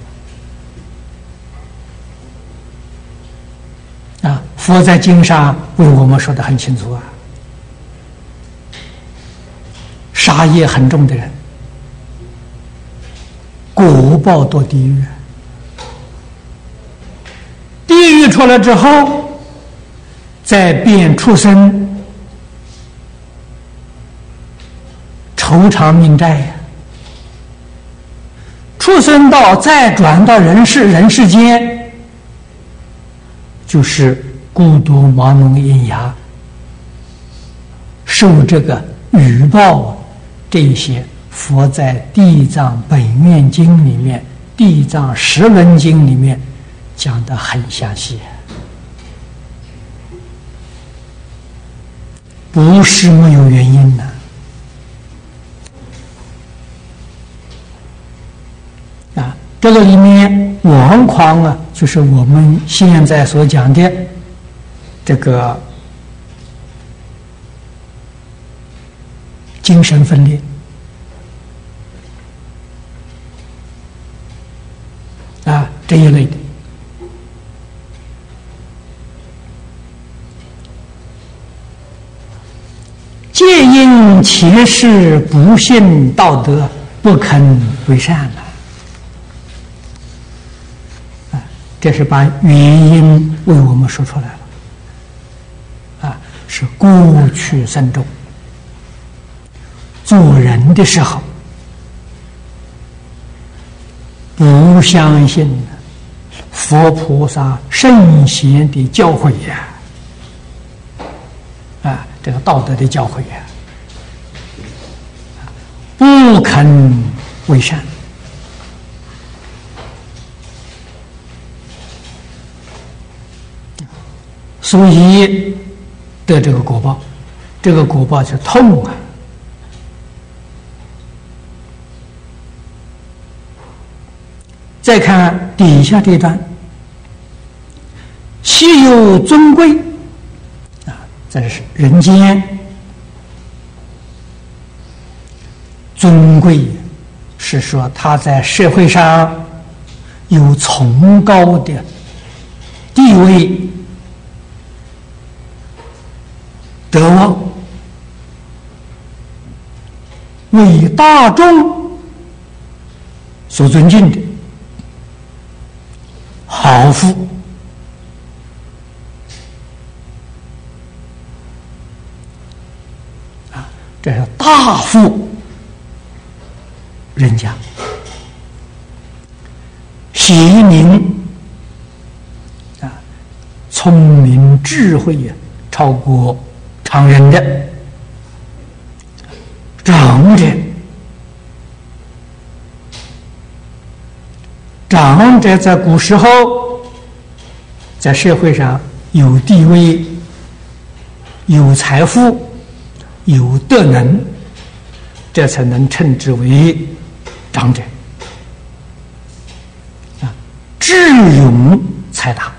啊！佛在经上为我们说得很清楚啊，杀业很重的人，果报堕地狱，地狱出来之后，再变畜生，酬偿命债呀。畜生道再转到人世，人世间就是孤独盲聋喑哑，受这个余报。这些佛在《地藏本愿经》里面，《地藏十轮经》里面讲得很详细，不是没有原因的。啊，这个里面妄狂啊，就是我们现在所讲的这个精神分裂啊，这一类的。戒因前世不信道德，不肯为善了。啊，这是把原因为我们说出来了。啊，是过去生中做人的时候不相信佛菩萨圣贤的教诲呀，啊，这个道德的教诲呀，不肯为善，所以得这个果报，这个果报就痛啊。再看底下这段，稀有尊贵啊，这是人间尊贵，是说他在社会上有崇高的地位、德望，为大众所尊敬的好富啊，这是大富人家，贤明啊，聪明智慧呀，超过常人的长者。长者在古时候在社会上有地位、有财富、有德能，这才能称之为长者啊，智勇才大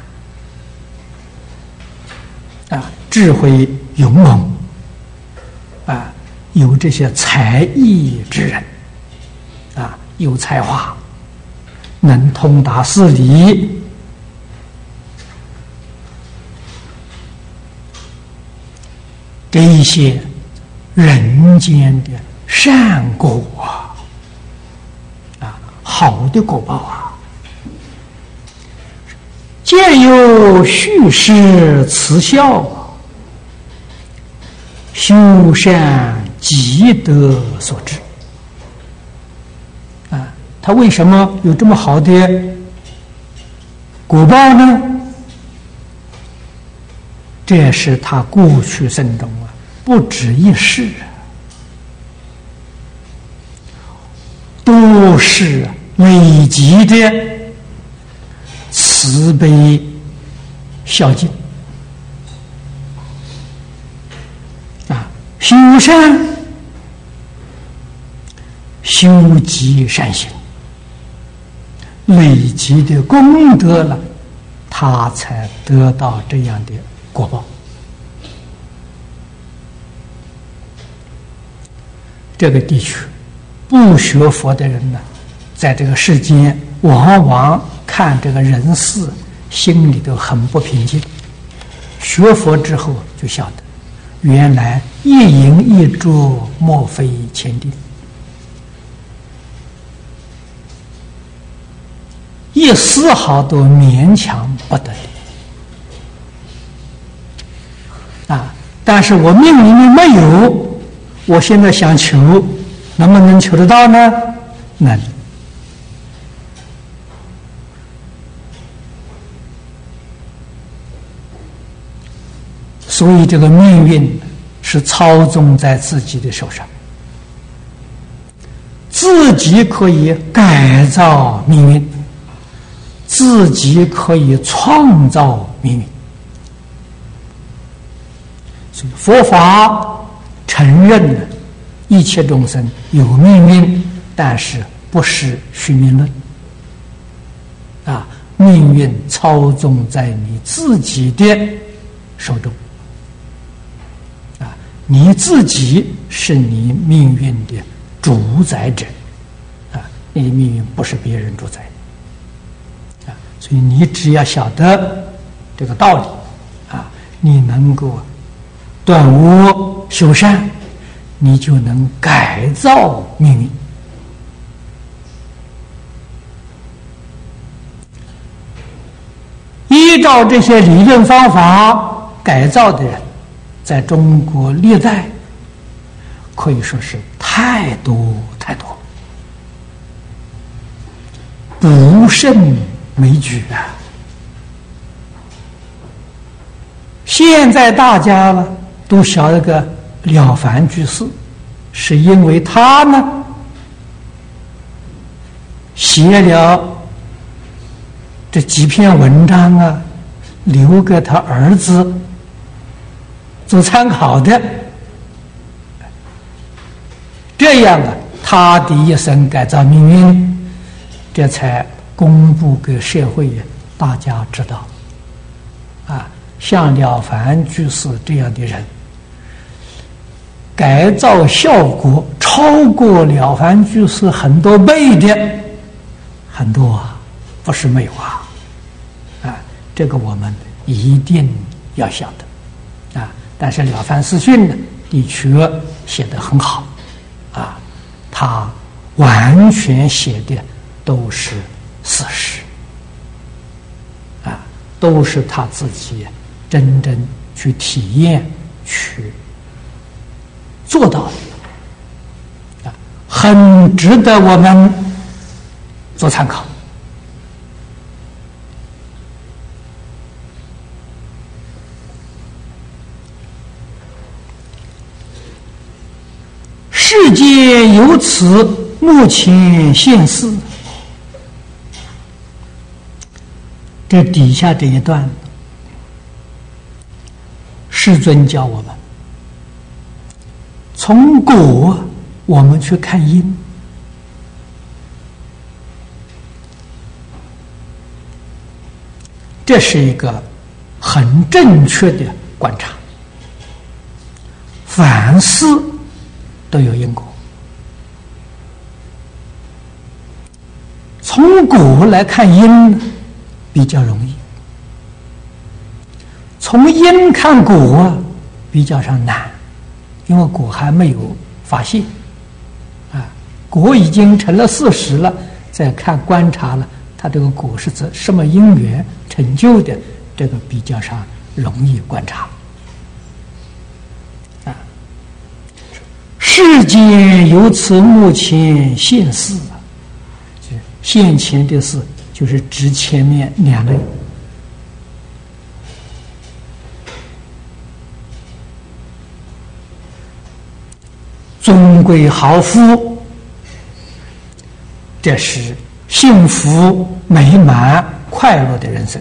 啊，智慧勇猛啊，有这些才艺之人啊，有才华，能通达事理，这一些人间的善果啊， 好的果报啊！见有虚实慈孝，修善积德所致。啊，他为什么有这么好的果报呢？这是他过去生中啊，不止一世，都是累积的慈悲孝敬啊，修善修积善行，累积的功德了，他才得到这样的果报。这个地区不学佛的人呢，在这个世间往往看这个人事，心里头很不平静。学佛之后就晓得，原来一饮一啄莫非前定，一丝毫都勉强不得的啊！但是我命里面没有，我现在想求，能不能求得到呢？能。所以这个命运是操纵在自己的手上，自己可以改造命运，自己可以创造命运。所以佛法承认了一切众生有命运，但是不是虚命论啊！命运操纵在你自己的手中啊！你自己是你命运的主宰者啊！你的命运不是别人主宰的啊！所以你只要晓得这个道理啊，你能够断恶修善，你就能改造命运。依照这些理论方法改造的人，在中国历代可以说是太多太多，不胜枚举啊！现在大家呢都晓得个了凡居士，是因为他呢写了这几篇文章啊，留给他儿子做参考的，这样啊，他的一生改造命运，这才公布给社会大家知道啊。像了凡居士这样的人，改造效果超过了凡居士很多倍的很多啊，不是没有啊啊，这个我们一定要晓得啊。但是了凡四训呢，的确写得很好啊，他完全写的都是事实啊，都是他自己真正去体验去做到的啊，很值得我们做参考。世界由此目前现世，这底下这一段，世尊教我们从果我们去看因，这是一个很正确的观察。凡事都有因果，从果来看因比较容易，从因看果比较上难，因为果还没有发现啊，果已经成了事实了， 再看观察了他这个果是指什么因缘成就的，这个比较上容易观察。啊，世间由此目前现事，现前的事就是指前面两类。尊贵豪富，这是幸福美满快乐的人生。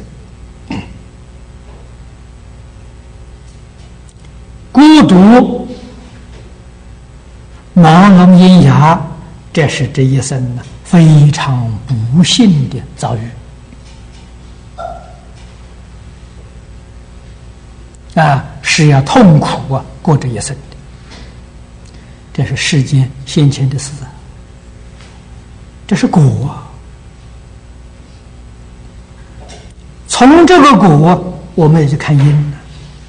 孤独盲聋喑哑，这是这一生呢非常不幸的遭遇啊，是要痛苦啊过这一生的。这是世间先前的事啊，这是果啊。从这个果，我们也就看因了。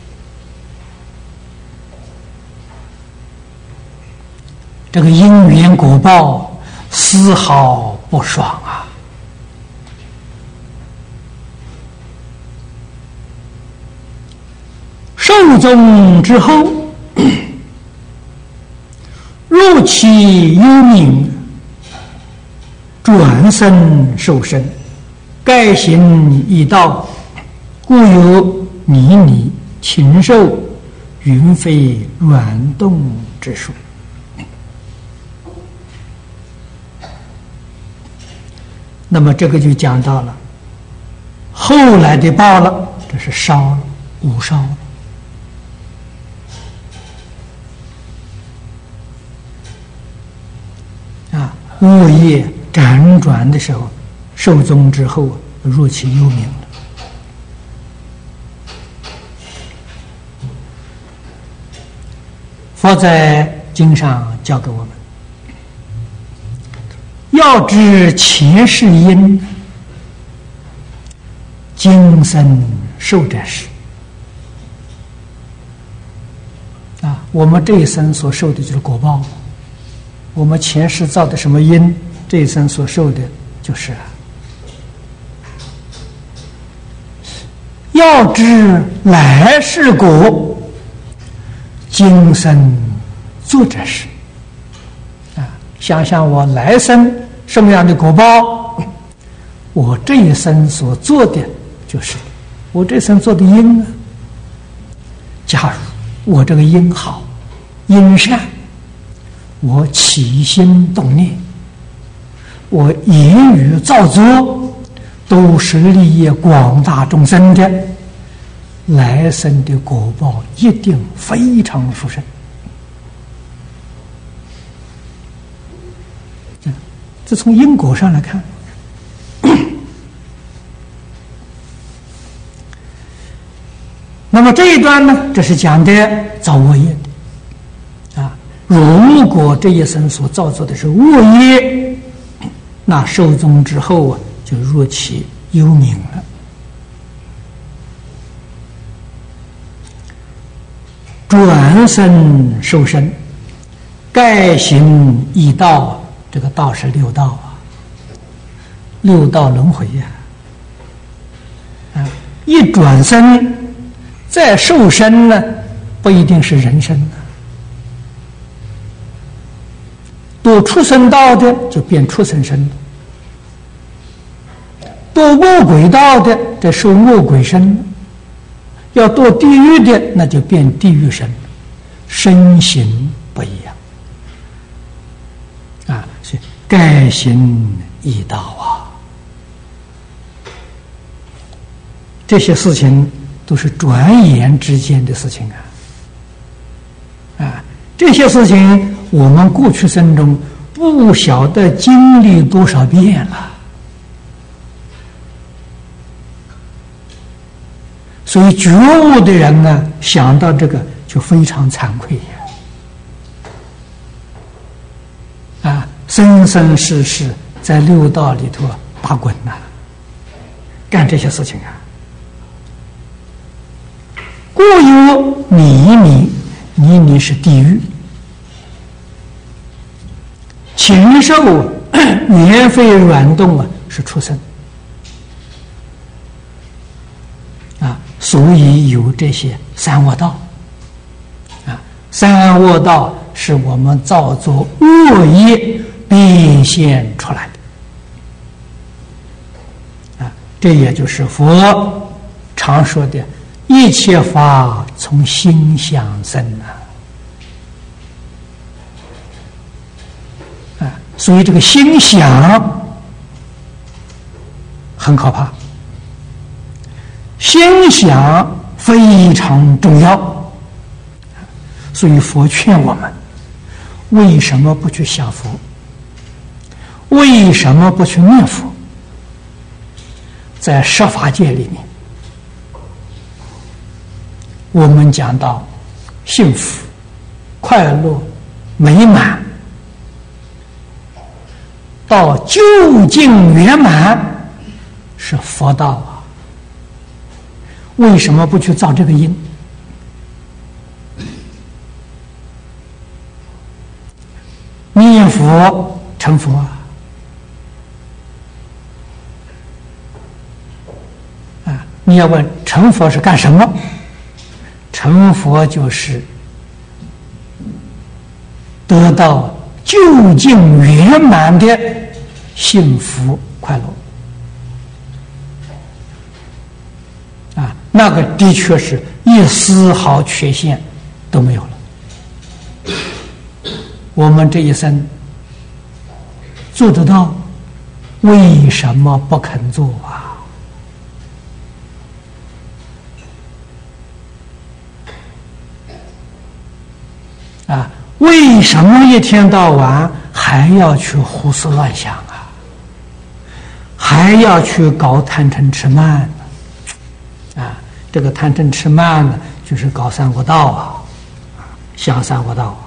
这个因缘果报丝毫不爽啊！寿终之后，入其幽冥，转身受身，盖行一道，故有迷离、禽兽、云飞、软动之说。那么这个就讲到了后来的报了，这是烧了，五烧了。啊，恶业辗转的时候，寿终之后入其幽冥了。佛在经上教给我们，要知前世因，今生受者是。啊，我们这一生所受的就是果报，我们前世造的什么因，这一生所受的就是了。要知来世果，今生做者是。啊，想想我来生什么样的果报，我这一生所做的就是我这一生做的因呢。假如我这个因好，因善，我起心动念，我言语造作，都是利益广大众生的，来生的果报一定非常殊胜。这从因果上来看，那么这一段呢，这是讲的造恶业的啊。如果这一生所造作的是恶业，那寿终之后啊，就入其幽冥了。转身受身，盖行一道，这个道是六道啊，六道轮回呀、啊，啊，一转身再受身呢，不一定是人身呢，堕畜生道的就变畜生身了，堕恶鬼道的这受恶鬼身了，要堕地狱的那就变地狱身，身形不一样啊，所以盖行一道啊，这些事情都是转眼之间的事情啊！啊，这些事情我们过去生中不晓得经历多少遍了，所以觉悟的人呢，想到这个就非常惭愧呀！啊，生生世世在六道里头打滚呐、啊，干这些事情啊！故有迷迷，迷迷是地狱，禽兽年非软动啊，是畜生啊，所以有这些三恶道啊，三恶道是我们造作恶业变现出来的啊，这也就是佛常说的一切法从心想生啊，啊，所以这个心想很可怕，心想非常重要，所以佛劝我们，为什么不去想佛？为什么不去念佛？在十法界里面，我们讲到幸福、快乐、美满，到究竟圆满是佛道啊！为什么不去造这个因？念佛成佛啊！啊，你要问成佛是干什么？成佛就是得到究竟圆满的幸福快乐啊，那个的确是一丝毫缺陷都没有了。我们这一生做得到，为什么不肯做啊？啊，为什么一天到晚还要去胡思乱想啊？还要去搞贪嗔痴慢呢？啊，这个贪嗔痴慢呢，就是搞三恶道啊，想三恶道啊。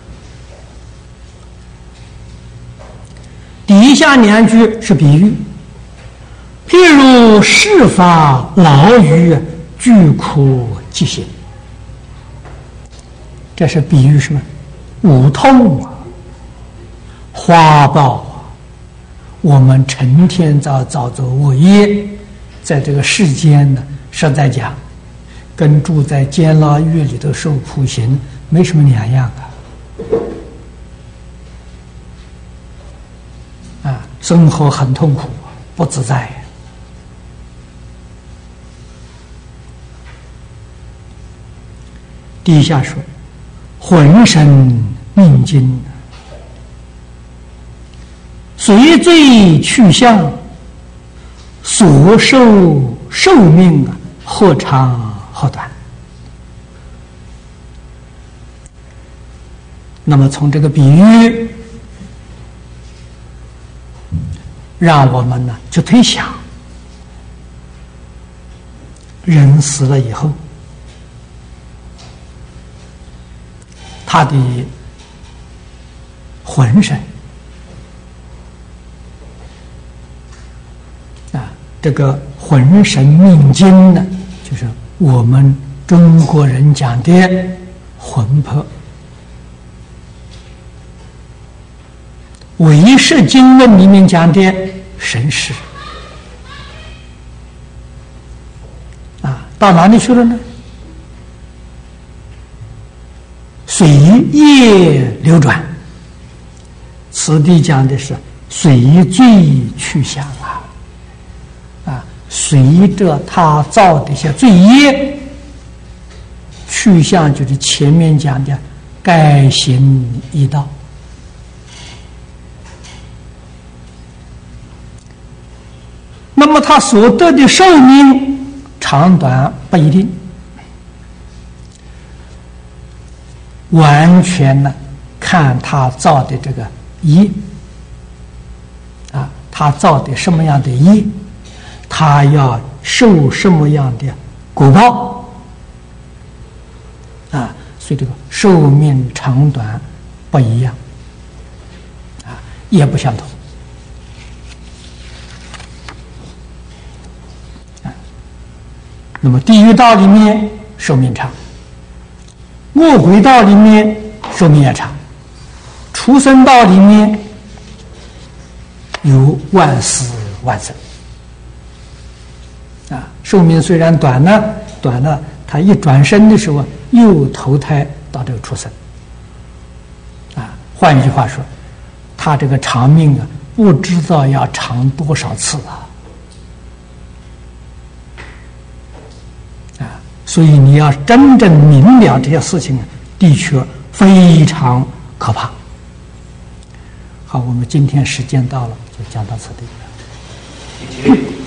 底下两句是比喻，譬如世法牢狱，具苦即行。这是比喻什么？无痛啊，花报啊。我们成天造造作恶业，在这个世间呢，实在讲，跟住在监牢狱里头受苦刑没什么两样啊。啊，生活很痛苦，不自在。底下说，浑身命尽，随罪去向，所受寿命啊，或长或短。那么从这个比喻，让我们呢去推想，人死了以后，他的浑身啊，这个浑身命经呢，就是我们中国人讲的魂魄。唯识经论里面讲的神识啊，到哪里去了呢？随业流转，此地讲的是随罪去向啊，啊，随着他造的一些罪业去向，就是前面讲的该行一道。那么他所得的寿命长短不一定，完全呢看他造的这个业啊，他造的什么样的业，他要受什么样的果报啊，所以这个寿命长短不一样啊，也不相同。那么地狱道里面寿命长，恶鬼道里面寿命也长，畜生道里面有万死万生。啊，寿命虽然短呢，短了，他一转身的时候又投胎到这个畜生。啊，换句话说，他这个长命啊，不知道要长多少次啊！啊，所以你要真正明了这些事情啊，的确非常可怕。好，我们今天时间到了，就讲到此地。